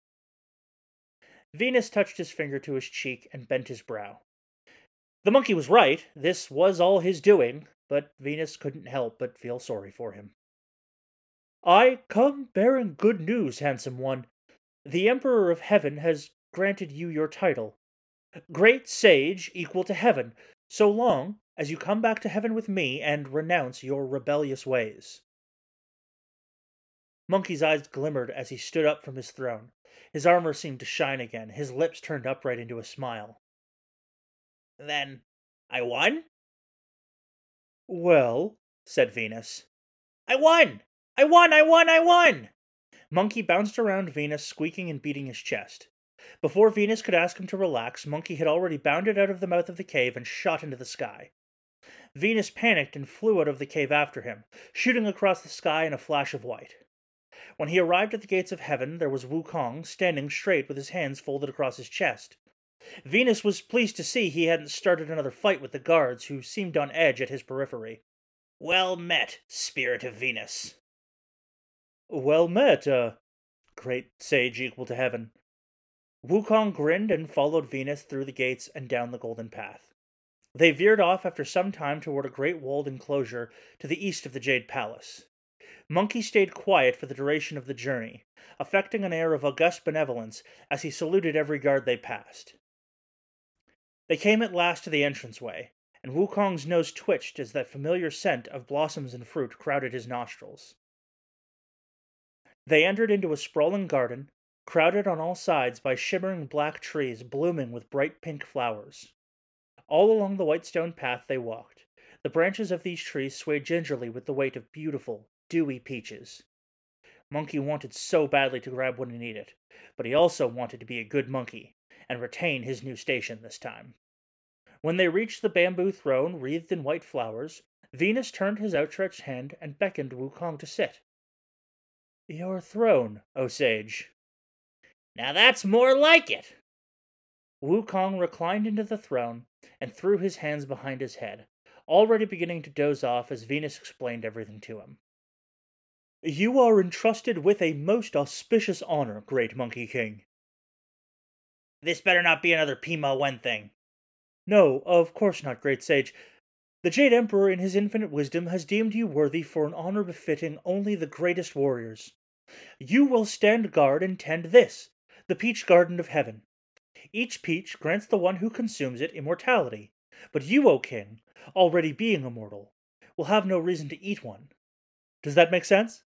A: Venus touched his finger to his cheek and bent his brow. The monkey was right. This was all his doing, but Venus couldn't help but feel sorry for him. "I come bearing good news, handsome one. The Emperor of Heaven has granted you your title. Great sage equal to heaven, so long as you come back to heaven with me and renounce your rebellious ways." Monkey's eyes glimmered as he stood up from his throne. His armor seemed to shine again, his lips turned upright into a smile. "Then I won?" "Well," said Venus, "I won! I won! I won! I won! Monkey bounced around Venus, squeaking and beating his chest. Before Venus could ask him to relax, Monkey had already bounded out of the mouth of the cave and shot into the sky. Venus panicked and flew out of the cave after him, shooting across the sky in a flash of white. When he arrived at the gates of heaven, there was Wukong standing straight with his hands folded across his chest. Venus was pleased to see he hadn't started another fight with the guards, who seemed on edge at his periphery. Well met, Spirit of Venus. Well met, uh, great sage equal to heaven. Wukong grinned and followed Venus through the gates and down the golden path. They veered off after some time toward a great walled enclosure to the east of the Jade Palace. Monkey stayed quiet for the duration of the journey, affecting an air of august benevolence as he saluted every guard they passed. They came at last to the entranceway, and Wukong's nose twitched as that familiar scent of blossoms and fruit crowded his nostrils. They entered into a sprawling garden, crowded on all sides by shimmering black trees blooming with bright pink flowers. All along the white stone path they walked. The branches of these trees swayed gingerly with the weight of beautiful, dewy peaches. Monkey wanted so badly to grab one and eat it, but he also wanted to be a good monkey, and retain his new station this time. When they reached the bamboo throne wreathed in white flowers, Venus turned his outstretched hand and beckoned Wukong to sit. Your throne, O sage. Now that's more like it! Wukong reclined into the throne and threw his hands behind his head, already beginning to doze off as Venus explained everything to him. You are entrusted with a most auspicious honor, great Monkey King. This better not be another Pima Wen thing. No, of course not, great sage. The Jade Emperor in his infinite wisdom has deemed you worthy for an honor befitting only the greatest warriors. You will stand guard and tend this, the Peach Garden of Heaven. Each peach grants the one who consumes it immortality, but you, O king, already being immortal, will have no reason to eat one. Does that make sense?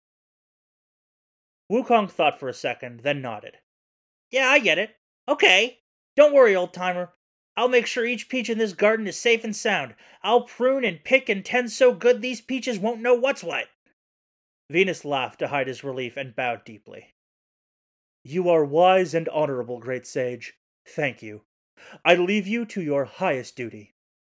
A: Wukong thought for a second, then nodded. Yeah, I get it. Okay. Don't worry, old-timer. I'll make sure each peach in this garden is safe and sound. I'll prune and pick and tend so good these peaches won't know what's what. Venus laughed to hide his relief and bowed deeply. You are wise and honorable, great sage. Thank you. I leave you to your highest duty.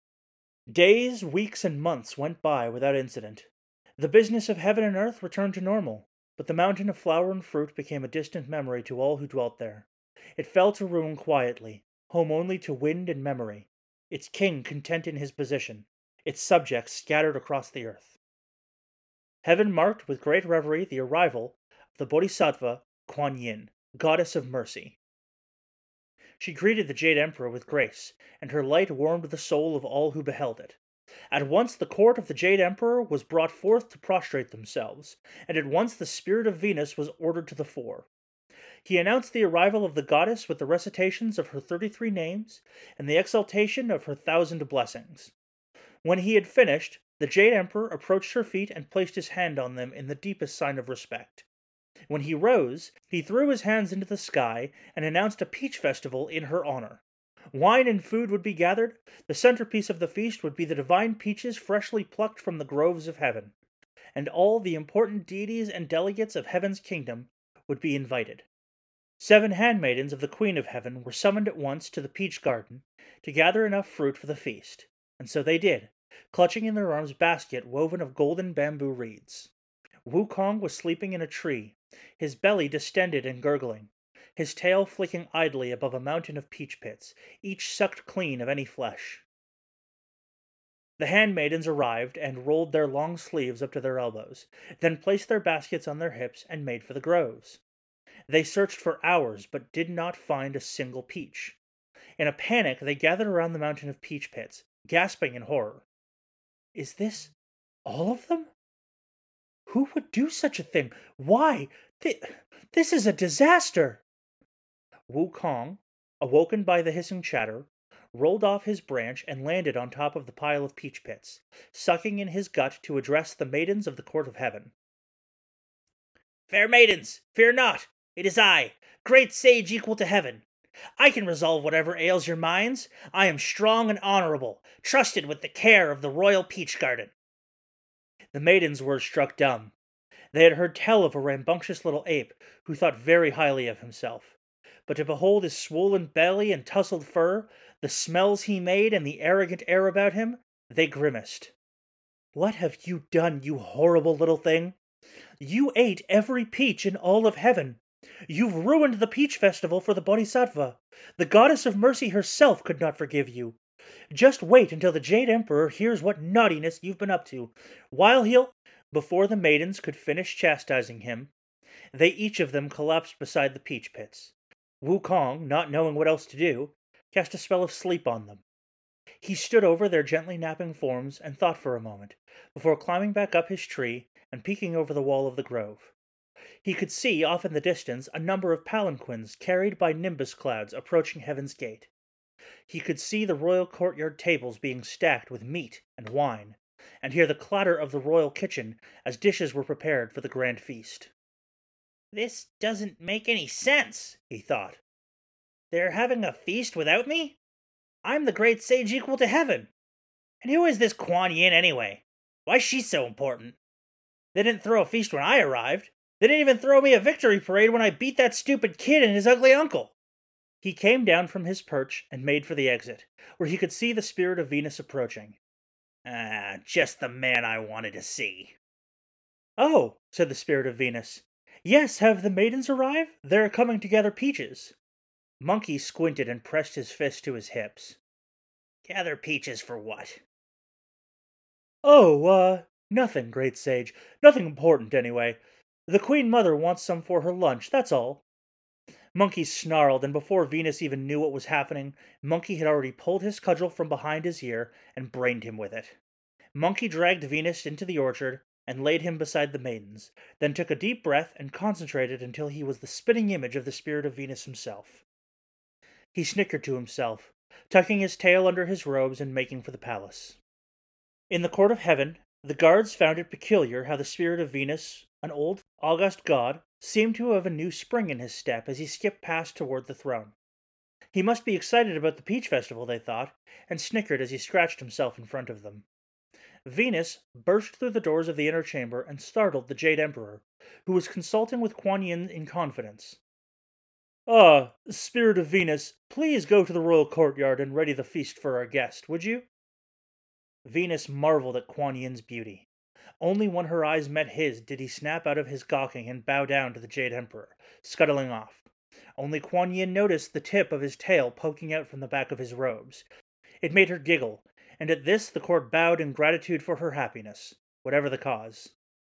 A: Days, weeks, and months went by without incident. The business of heaven and earth returned to normal, but the mountain of flower and fruit became a distant memory to all who dwelt there. It fell to ruin quietly, home only to wind and memory, its king content in his position, its subjects scattered across the earth. Heaven marked with great reverie the arrival of the Bodhisattva Kuan Yin, goddess of mercy. She greeted the Jade Emperor with grace, and her light warmed the soul of all who beheld it. At once the court of the Jade Emperor was brought forth to prostrate themselves, and at once the spirit of Venus was ordered to the fore. He announced the arrival of the goddess with the recitations of her thirty-three names and the exaltation of her thousand blessings. When he had finished, the Jade Emperor approached her feet and placed his hand on them in the deepest sign of respect. When he rose, he threw his hands into the sky and announced a peach festival in her honor. Wine and food would be gathered. The centerpiece of the feast would be the divine peaches freshly plucked from the groves of heaven, and all the important deities and delegates of heaven's kingdom would be invited. Seven handmaidens of the Queen of Heaven were summoned at once to the peach garden to gather enough fruit for the feast, and so they did, clutching in their arms basket woven of golden bamboo reeds. Wukong was sleeping in a tree, his belly distended and gurgling, his tail flicking idly above a mountain of peach pits, each sucked clean of any flesh. The handmaidens arrived and rolled their long sleeves up to their elbows, then placed their baskets on their hips and made for the groves. They searched for hours, but did not find a single peach. In a panic, they gathered around the mountain of peach pits, gasping in horror. Is this all of them? Who would do such a thing? Why? Th- this is a disaster! Wukong, awoken by the hissing chatter, rolled off his branch and landed on top of the pile of peach pits, sucking in his gut to address the maidens of the court of heaven. Fair maidens, fear not! It is I, great sage equal to heaven. I can resolve whatever ails your minds. I am strong and honorable, trusted with the care of the royal peach garden. The maidens were struck dumb. They had heard tell of a rambunctious little ape who thought very highly of himself. But to behold his swollen belly and tousled fur, the smells he made, and the arrogant air about him, they grimaced. "What have you done, you horrible little thing? You ate every peach in all of heaven. You've ruined the peach festival for the Bodhisattva. The goddess of mercy herself could not forgive you. Just wait until the Jade Emperor hears what naughtiness you've been up to. While he'll—" Before the maidens could finish chastising him, they each of them collapsed beside the peach pits. Wukong, not knowing what else to do, cast a spell of sleep on them. He stood over their gently napping forms and thought for a moment, before climbing back up his tree and peeking over the wall of the grove. He could see, off in the distance, a number of palanquins carried by nimbus clouds approaching Heaven's Gate. He could see the royal courtyard tables being stacked with meat and wine, and hear the clatter of the royal kitchen as dishes were prepared for the grand feast. "This doesn't make any sense," he thought. "They're having a feast without me? I'm the great sage equal to heaven. And who is this Kuan Yin anyway? Why's she so important? They didn't throw a feast when I arrived. They didn't even throw me a victory parade when I beat that stupid kid and his ugly uncle." He came down from his perch and made for the exit, where he could see the spirit of Venus approaching. "Ah, just the man I wanted to see." "Oh," said the spirit of Venus. "Yes, have the maidens arrived? They're coming to gather peaches." Monkey squinted and pressed his fist to his hips. "Gather peaches for what?" "Oh, uh, nothing, great sage. Nothing important, anyway. The Queen Mother wants some for her lunch, that's all." Monkey snarled, and before Venus even knew what was happening, Monkey had already pulled his cudgel from behind his ear and brained him with it. Monkey dragged Venus into the orchard and laid him beside the maidens, then took a deep breath and concentrated until he was the spitting image of the spirit of Venus himself. He snickered to himself, tucking his tail under his robes and making for the palace. In the court of heaven, the guards found it peculiar how the spirit of Venus, an old, august god, seemed to have a new spring in his step as he skipped past toward the throne. He must be excited about the Peach Festival, they thought, and snickered as he scratched himself in front of them. Venus burst through the doors of the inner chamber and startled the Jade Emperor, who was consulting with Kuan Yin in confidence. "Ah, Spirit of Venus, please go to the royal courtyard and ready the feast for our guest, would you?" Venus marveled at Kuan Yin's beauty. Only when her eyes met his did he snap out of his gawking and bow down to the Jade Emperor, scuttling off. Only Kuan Yin noticed the tip of his tail poking out from the back of his robes. It made her giggle, and at this the court bowed in gratitude for her happiness, whatever the cause.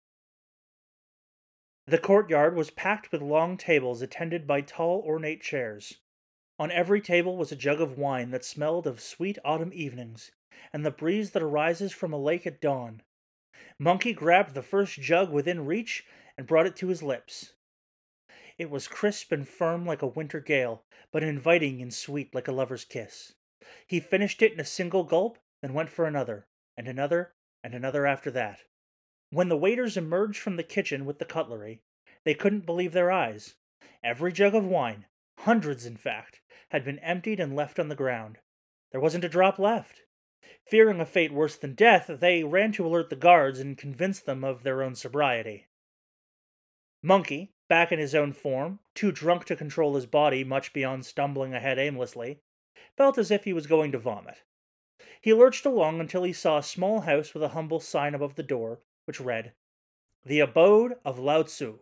A: The courtyard was packed with long tables attended by tall, ornate chairs. On every table was a jug of wine that smelled of sweet autumn evenings, and the breeze that arises from a lake at dawn. Monkey grabbed the first jug within reach and brought it to his lips. It was crisp and firm like a winter gale, but inviting and sweet like a lover's kiss. He finished it in a single gulp, then went for another, and another, and another after that. When the waiters emerged from the kitchen with the cutlery, they couldn't believe their eyes. Every jug of wine, hundreds in fact, had been emptied and left on the ground. There wasn't a drop left. Fearing a fate worse than death, they ran to alert the guards and convince them of their own sobriety. Monkey, back in his own form, too drunk to control his body much beyond stumbling ahead aimlessly, felt as if he was going to vomit. He lurched along until he saw a small house with a humble sign above the door, which read, "The Abode of Lao Tzu."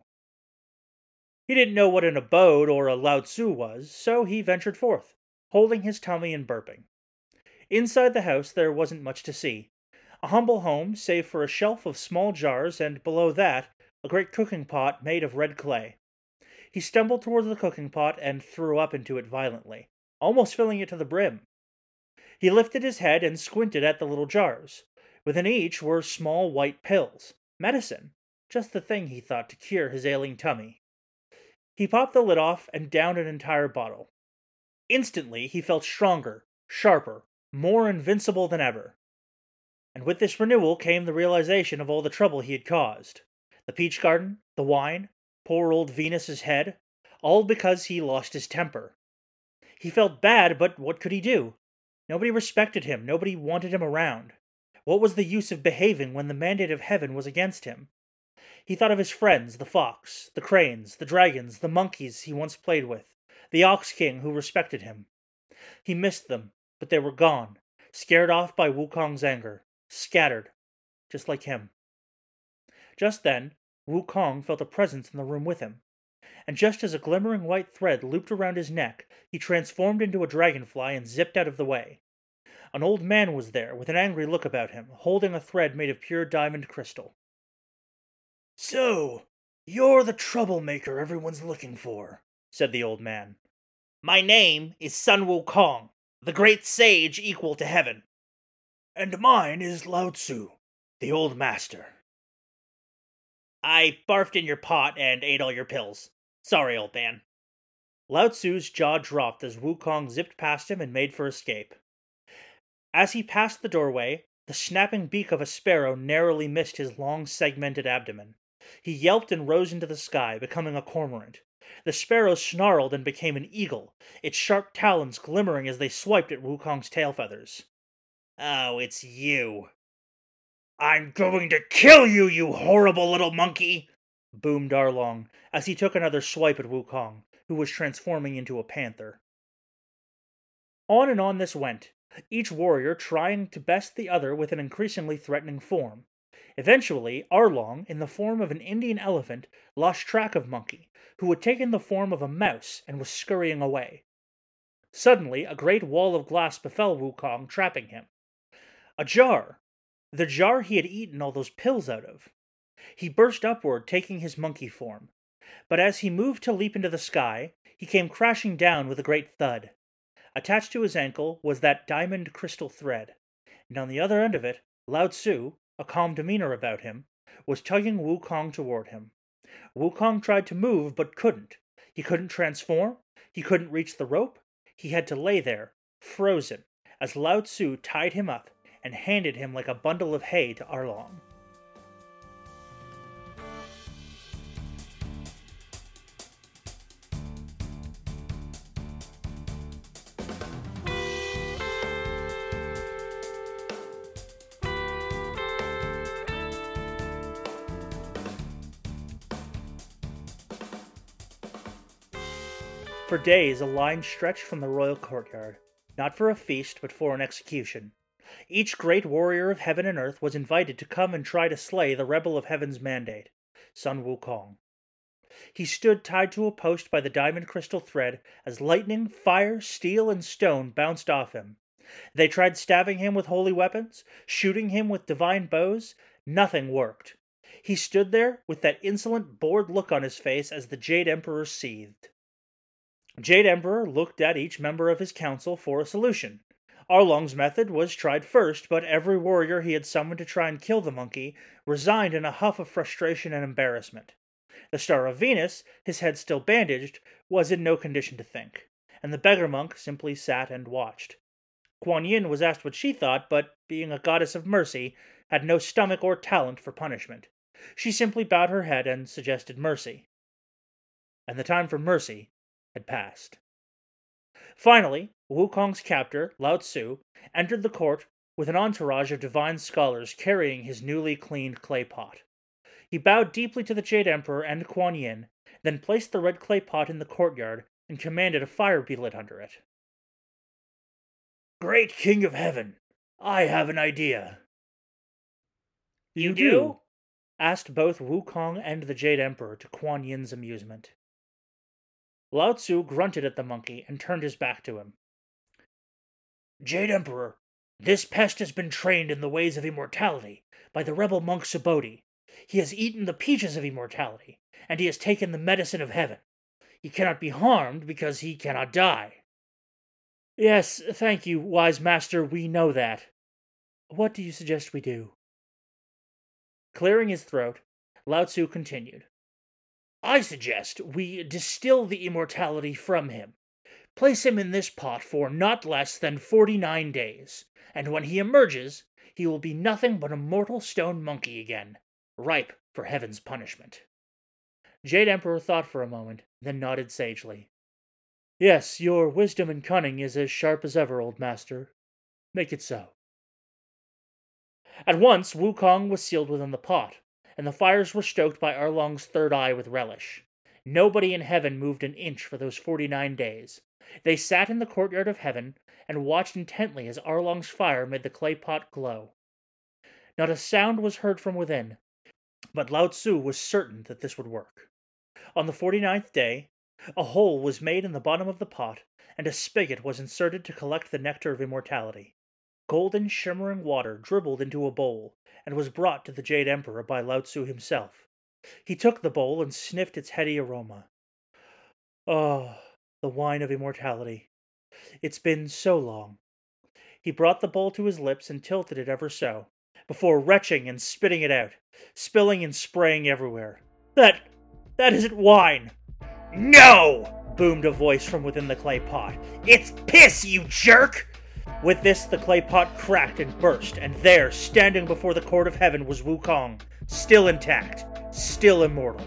A: He didn't know what an abode or a Lao Tzu was, so he ventured forth, holding his tummy and burping. Inside the house there wasn't much to see. A humble home, save for a shelf of small jars, and below that, a great cooking pot made of red clay. He stumbled towards the cooking pot and threw up into it violently, almost filling it to the brim. He lifted his head and squinted at the little jars. Within each were small white pills. Medicine. Just the thing, he thought, to cure his ailing tummy. He popped the lid off and downed an entire bottle. Instantly, he felt stronger, sharper, more invincible than ever. And with this renewal came the realization of all the trouble he had caused. The peach garden, the wine, poor old Venus's head, all because he lost his temper. He felt bad, but what could he do? Nobody respected him, nobody wanted him around. What was the use of behaving when the mandate of heaven was against him? He thought of his friends, the fox, the cranes, the dragons, the monkeys he once played with, the Ox King who respected him. He missed them, but they were gone, scared off by Wukong's anger, scattered, just like him. Just then, Wukong felt a presence in the room with him, and just as a glimmering white thread looped around his neck, he transformed into a dragonfly and zipped out of the way. An old man was there, with an angry look about him, holding a thread made of pure diamond crystal. "So, you're the troublemaker everyone's looking for," said the old man. "My name is Sun Wukong, the great sage equal to heaven." "And mine is Lao Tzu, the old master." "I barfed in your pot and ate all your pills. Sorry, old man." Lao Tzu's jaw dropped as Wukong zipped past him and made for escape. As he passed the doorway, the snapping beak of a sparrow narrowly missed his long, segmented abdomen. He yelped and rose into the sky, becoming a cormorant. The sparrow snarled and became an eagle, its sharp talons glimmering as they swiped at Wukong's tail feathers. "Oh, it's you." "I'm going to kill you, you horrible little monkey!" boomed Arlong, as he took another swipe at Wukong, who was transforming into a panther. On and on this went, each warrior trying to best the other with an increasingly threatening form. Eventually, Arlong, in the form of an Indian elephant, lost track of Monkey, who had taken the form of a mouse and was scurrying away. Suddenly, a great wall of glass befell Wukong, trapping him. A jar! The jar he had eaten all those pills out of. He burst upward, taking his monkey form. But as he moved to leap into the sky, he came crashing down with a great thud. Attached to his ankle was that diamond crystal thread, and on the other end of it, Lao Tzu, a calm demeanor about him, was tugging Wukong toward him. Wukong tried to move, but couldn't. He couldn't transform, he couldn't reach the rope, he had to lay there, frozen, as Lao Tzu tied him up and handed him like a bundle of hay to Arlong. For days a line stretched from the royal courtyard, not for a feast but for an execution. Each great warrior of heaven and earth was invited to come and try to slay the rebel of heaven's mandate, Sun Wukong. He stood tied to a post by the diamond crystal thread as lightning, fire, steel, and stone bounced off him. They tried stabbing him with holy weapons, shooting him with divine bows. Nothing worked. He stood there with that insolent, bored look on his face as the Jade Emperor seethed. Jade Emperor looked at each member of his council for a solution. Arlong's method was tried first, but every warrior he had summoned to try and kill the monkey resigned in a huff of frustration and embarrassment. The Star of Venus, his head still bandaged, was in no condition to think, and the beggar monk simply sat and watched. Kuan Yin was asked what she thought, but, being a goddess of mercy, had no stomach or talent for punishment. She simply bowed her head and suggested mercy. And the time for mercy had passed. Finally, Wukong's captor, Lao Tzu, entered the court with an entourage of divine scholars carrying his newly cleaned clay pot. He bowed deeply to the Jade Emperor and Kuan Yin, then placed the red clay pot in the courtyard and commanded a fire be lit under it. "Great King of Heaven, I have an idea." "You, you do?" do? asked both Wukong and the Jade Emperor to Kuan Yin's amusement. Lao Tzu grunted at the monkey and turned his back to him. "Jade Emperor, this pest has been trained in the ways of immortality by the rebel monk Subodhi. He has eaten the peaches of immortality, and he has taken the medicine of heaven. He cannot be harmed because he cannot die." "Yes, thank you, wise master, we know that. What do you suggest we do?" Clearing his throat, Lao Tzu continued. "I suggest we distill the immortality from him. Place him in this pot for not less than forty-nine days, and when he emerges, he will be nothing but a mortal stone monkey again, ripe for heaven's punishment." Jade Emperor thought for a moment, then nodded sagely. "Yes, your wisdom and cunning is as sharp as ever, old master. Make it so." At once, Wukong was sealed within the pot, and the fires were stoked by Arlong's third eye with relish. Nobody in heaven moved an inch for those forty-nine days. They sat in the courtyard of heaven and watched intently as Arlong's fire made the clay pot glow. Not a sound was heard from within, but Lao Tzu was certain that this would work. On the forty-ninth day, a hole was made in the bottom of the pot, and a spigot was inserted to collect the nectar of immortality. Golden, shimmering water dribbled into a bowl, and was brought to the Jade Emperor by Lao Tzu himself. He took the bowl and sniffed its heady aroma. Oh, the wine of immortality. It's been so long. He brought the bowl to his lips and tilted it ever so, before retching and spitting it out, spilling and spraying everywhere. That, that isn't wine! No! Boomed a voice from within the clay pot. It's piss, you jerk! With this, the clay pot cracked and burst, and there, standing before the court of heaven, was Wukong, still intact, still immortal.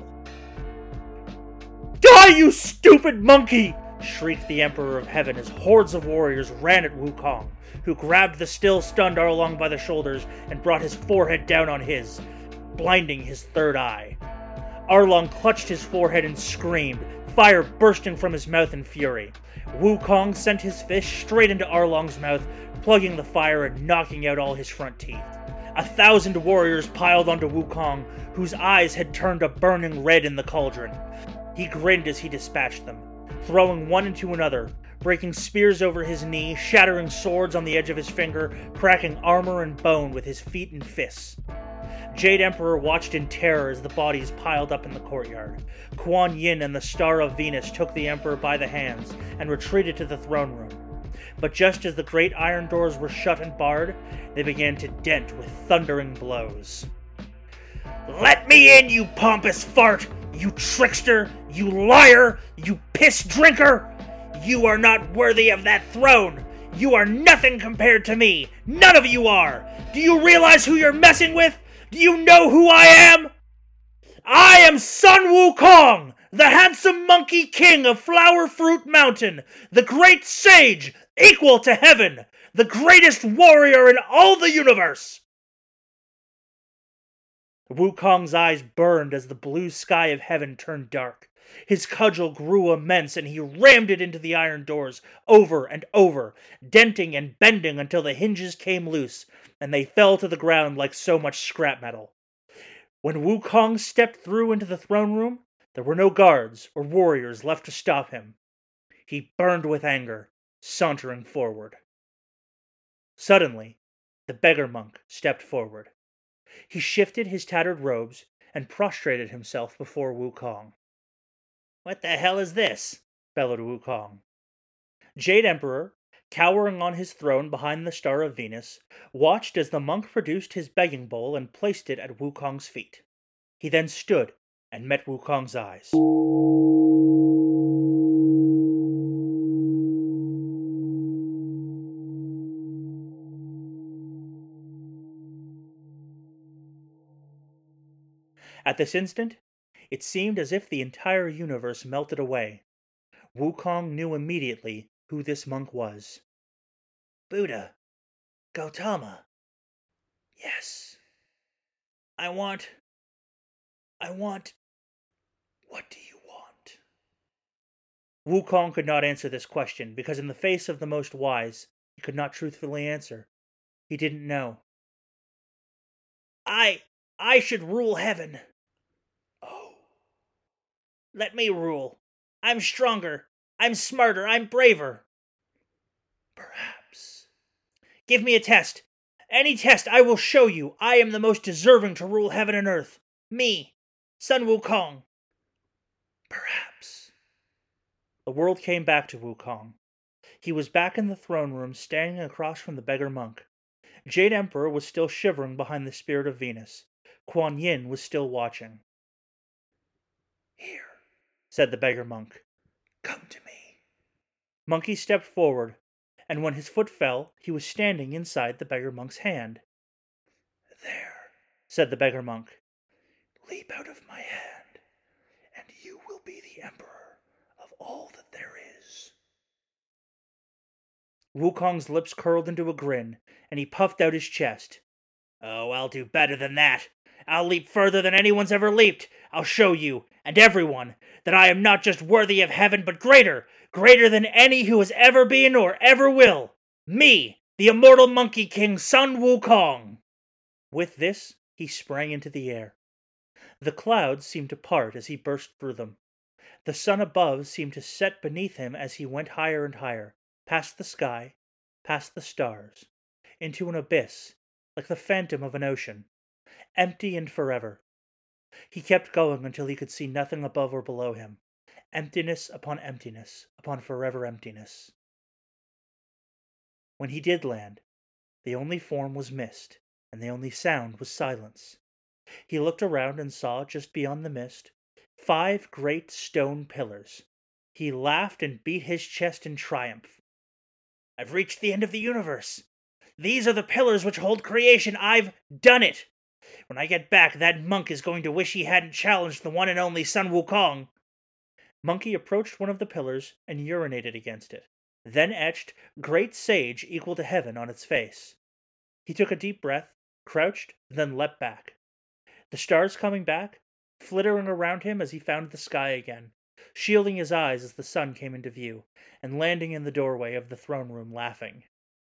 A: Die, you stupid monkey! Shrieked the Emperor of Heaven as hordes of warriors ran at Wukong, who grabbed the still stunned Arlong by the shoulders and brought his forehead down on his, blinding his third eye. Arlong clutched his forehead and screamed, fire bursting from his mouth in fury. Wukong sent his fist straight into Arlong's mouth, plugging the fire and knocking out all his front teeth. A thousand warriors piled onto Wukong, whose eyes had turned a burning red in the cauldron. He grinned as he dispatched them, throwing one into another, breaking spears over his knee, shattering swords on the edge of his finger, cracking armor and bone with his feet and fists. Jade Emperor watched in terror as the bodies piled up in the courtyard. Kuan Yin and the Star of Venus took the Emperor by the hands and retreated to the throne room. But just as the great iron doors were shut and barred, they began to dent with thundering blows. Let me in, you pompous fart! You trickster! You liar! You piss drinker! You are not worthy of that throne! You are nothing compared to me! None of you are! Do you realize who you're messing with? Do you know who I am? I am Sun Wukong, the handsome monkey king of Flower Fruit Mountain, the great sage, equal to heaven, the greatest warrior in all the universe! Wukong's eyes burned as the blue sky of heaven turned dark. His cudgel grew immense, and he rammed it into the iron doors over and over, denting and bending until the hinges came loose, and they fell to the ground like so much scrap metal. When Wukong stepped through into the throne room, there were no guards or warriors left to stop him. He burned with anger, sauntering forward. Suddenly, the beggar monk stepped forward. He shifted his tattered robes and prostrated himself before Wukong. What the hell is this? Bellowed Wukong. Jade Emperor, cowering on his throne behind the Star of Venus, watched as the monk produced his begging bowl and placed it at Wukong's feet. He then stood and met Wukong's eyes. At this instant, it seemed as if the entire universe melted away. Wukong knew immediately who this monk was. Buddha. Gautama. Yes. I want... I want... What do you want? Wukong could not answer this question, because in the face of the most wise, he could not truthfully answer. He didn't know. I... I should rule heaven. Oh. Let me rule. I'm stronger. I'm smarter. I'm braver. Perhaps. Give me a test. Any test, I will show you. I am the most deserving to rule heaven and earth. Me, Sun Wukong. Perhaps. The world came back to Wukong. He was back in the throne room, standing across from the beggar monk. Jade Emperor was still shivering behind the Spirit of Venus. Kuan Yin was still watching. Here, said the beggar monk. Come to me. Monkey stepped forward, and when his foot fell, he was standing inside the beggar monk's hand. There, said the beggar monk. Leap out of my hand, and you will be the emperor of all that there is. Wukong's lips curled into a grin, and he puffed out his chest. Oh, I'll do better than that. I'll leap further than anyone's ever leaped. I'll show you, and everyone, that I am not just worthy of heaven, but greater, greater than any who has ever been or ever will. Me, the immortal Monkey King Sun Wukong." With this, he sprang into the air. The clouds seemed to part as he burst through them. The sun above seemed to set beneath him as he went higher and higher, past the sky, past the stars, into an abyss, like the phantom of an ocean, empty and forever. He kept going until he could see nothing above or below him, emptiness upon emptiness, upon forever emptiness. When he did land, the only form was mist, and the only sound was silence. He looked around and saw, just beyond the mist, five great stone pillars. He laughed and beat his chest in triumph. "I've reached the end of the universe. These are the pillars which hold creation. I've done it. When I get back, that monk is going to wish he hadn't challenged the one and only Sun Wukong." Monkey approached one of the pillars and urinated against it, then etched "Great Sage equal to heaven" on its face. He took a deep breath, crouched, then leapt back. The stars coming back, flittering around him as he found the sky again, shielding his eyes as the sun came into view, and landing in the doorway of the throne room laughing.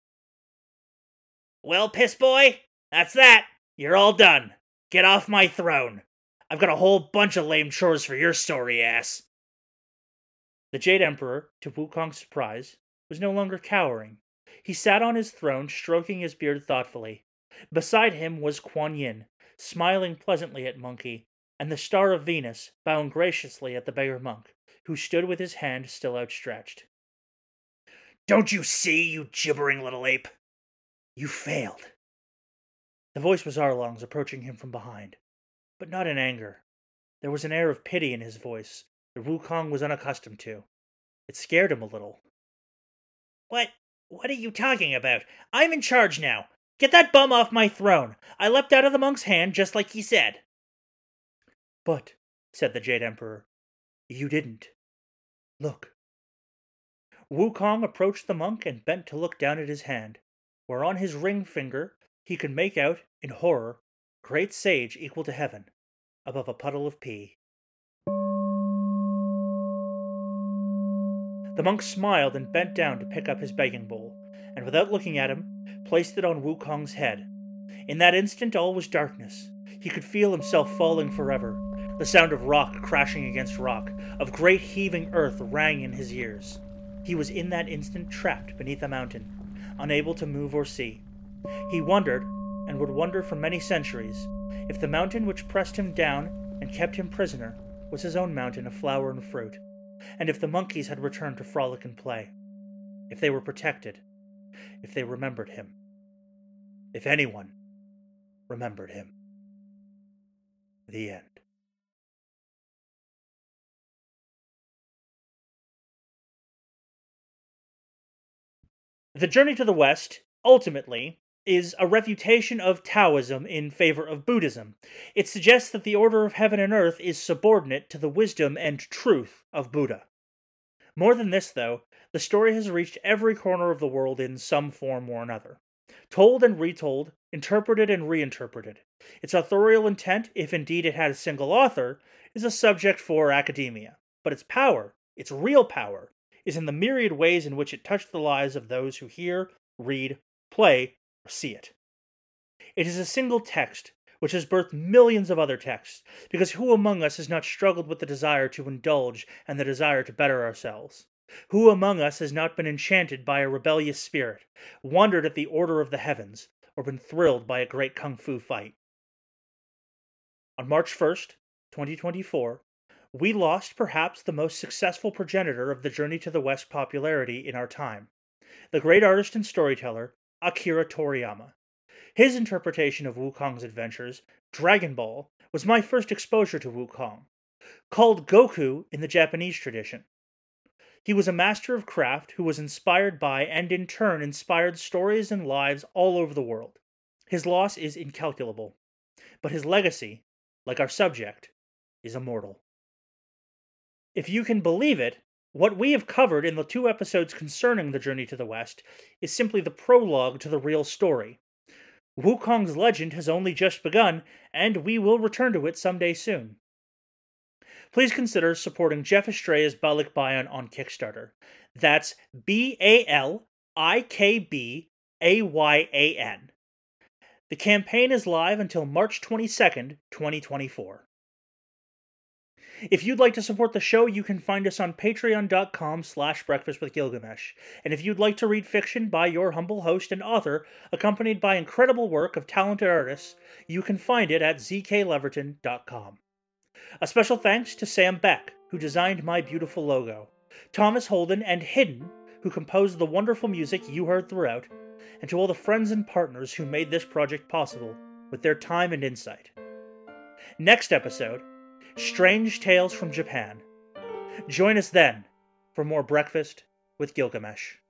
A: "Well, piss boy, that's that. You're all done. Get off my throne. I've got a whole bunch of lame chores for your story ass." The Jade Emperor, to Wukong's surprise, was no longer cowering. He sat on his throne, stroking his beard thoughtfully. Beside him was Kuan Yin, smiling pleasantly at Monkey, and the Star of Venus, bowing graciously at the beggar monk, who stood with his hand still outstretched. "Don't you see, you gibbering little ape? You failed." The voice was Arlong's, approaching him from behind, but not in anger. There was an air of pity in his voice that Wukong was unaccustomed to. It scared him a little. What? What are you talking about? I'm in charge now. Get that bum off my throne. I leapt out of the monk's hand just like he said." "But," said the Jade Emperor, "you didn't. Look." Wukong approached the monk and bent to look down at his hand, where on his ring finger he could make out, in horror, "Great Sage equal to heaven," above a puddle of pee. The monk smiled and bent down to pick up his begging bowl, and without looking at him, placed it on Wukong's head. In that instant all was darkness. He could feel himself falling forever. The sound of rock crashing against rock, of great heaving earth, rang in his ears. He was in that instant trapped beneath a mountain, unable to move or see. He wondered, and would wonder for many centuries, if the mountain which pressed him down and kept him prisoner was his own mountain of flower and fruit, and if the monkeys had returned to frolic and play, if they were protected, if they remembered him, if anyone remembered him. The end. The Journey to the West, ultimately, is a refutation of Taoism in favor of Buddhism. It suggests that the order of heaven and earth is subordinate to the wisdom and truth of Buddha. More than this, though, the story has reached every corner of the world in some form or another. Told and retold, interpreted and reinterpreted. Its authorial intent, if indeed it had a single author, is a subject for academia. But its power, its real power, is in the myriad ways in which it touched the lives of those who hear, read, play, or see it. It is a single text which has birthed millions of other texts, because who among us has not struggled with the desire to indulge and the desire to better ourselves? Who among us has not been enchanted by a rebellious spirit, wondered at the order of the heavens, or been thrilled by a great kung fu fight? On March first, twenty twenty-four, we lost perhaps the most successful progenitor of the Journey to the West popularity in our time, the great artist and storyteller, Akira Toriyama. His interpretation of Wukong's adventures, Dragon Ball, was my first exposure to Wukong, called Goku in the Japanese tradition. He was a master of craft who was inspired by and in turn inspired stories and lives all over the world. His loss is incalculable, but his legacy, like our subject, is immortal. If you can believe it, what we have covered in the two episodes concerning the Journey to the West is simply the prologue to the real story. Wukong's legend has only just begun, and we will return to it someday soon. Please consider supporting Jeff Estrella's Balik Bayan on Kickstarter. That's B A L I K B A Y A N. The campaign is live until March twenty-second, twenty twenty-four. If you'd like to support the show, you can find us on patreon.com slash breakfast with Gilgamesh. And if you'd like to read fiction by your humble host and author, accompanied by incredible work of talented artists, you can find it at z k leverton dot com. A special thanks to Sam Beck, who designed my beautiful logo, Thomas Holden and Hidden, who composed the wonderful music you heard throughout, and to all the friends and partners who made this project possible with their time and insight. Next episode, Strange Tales from Japan. Join us then for more Breakfast with Gilgamesh.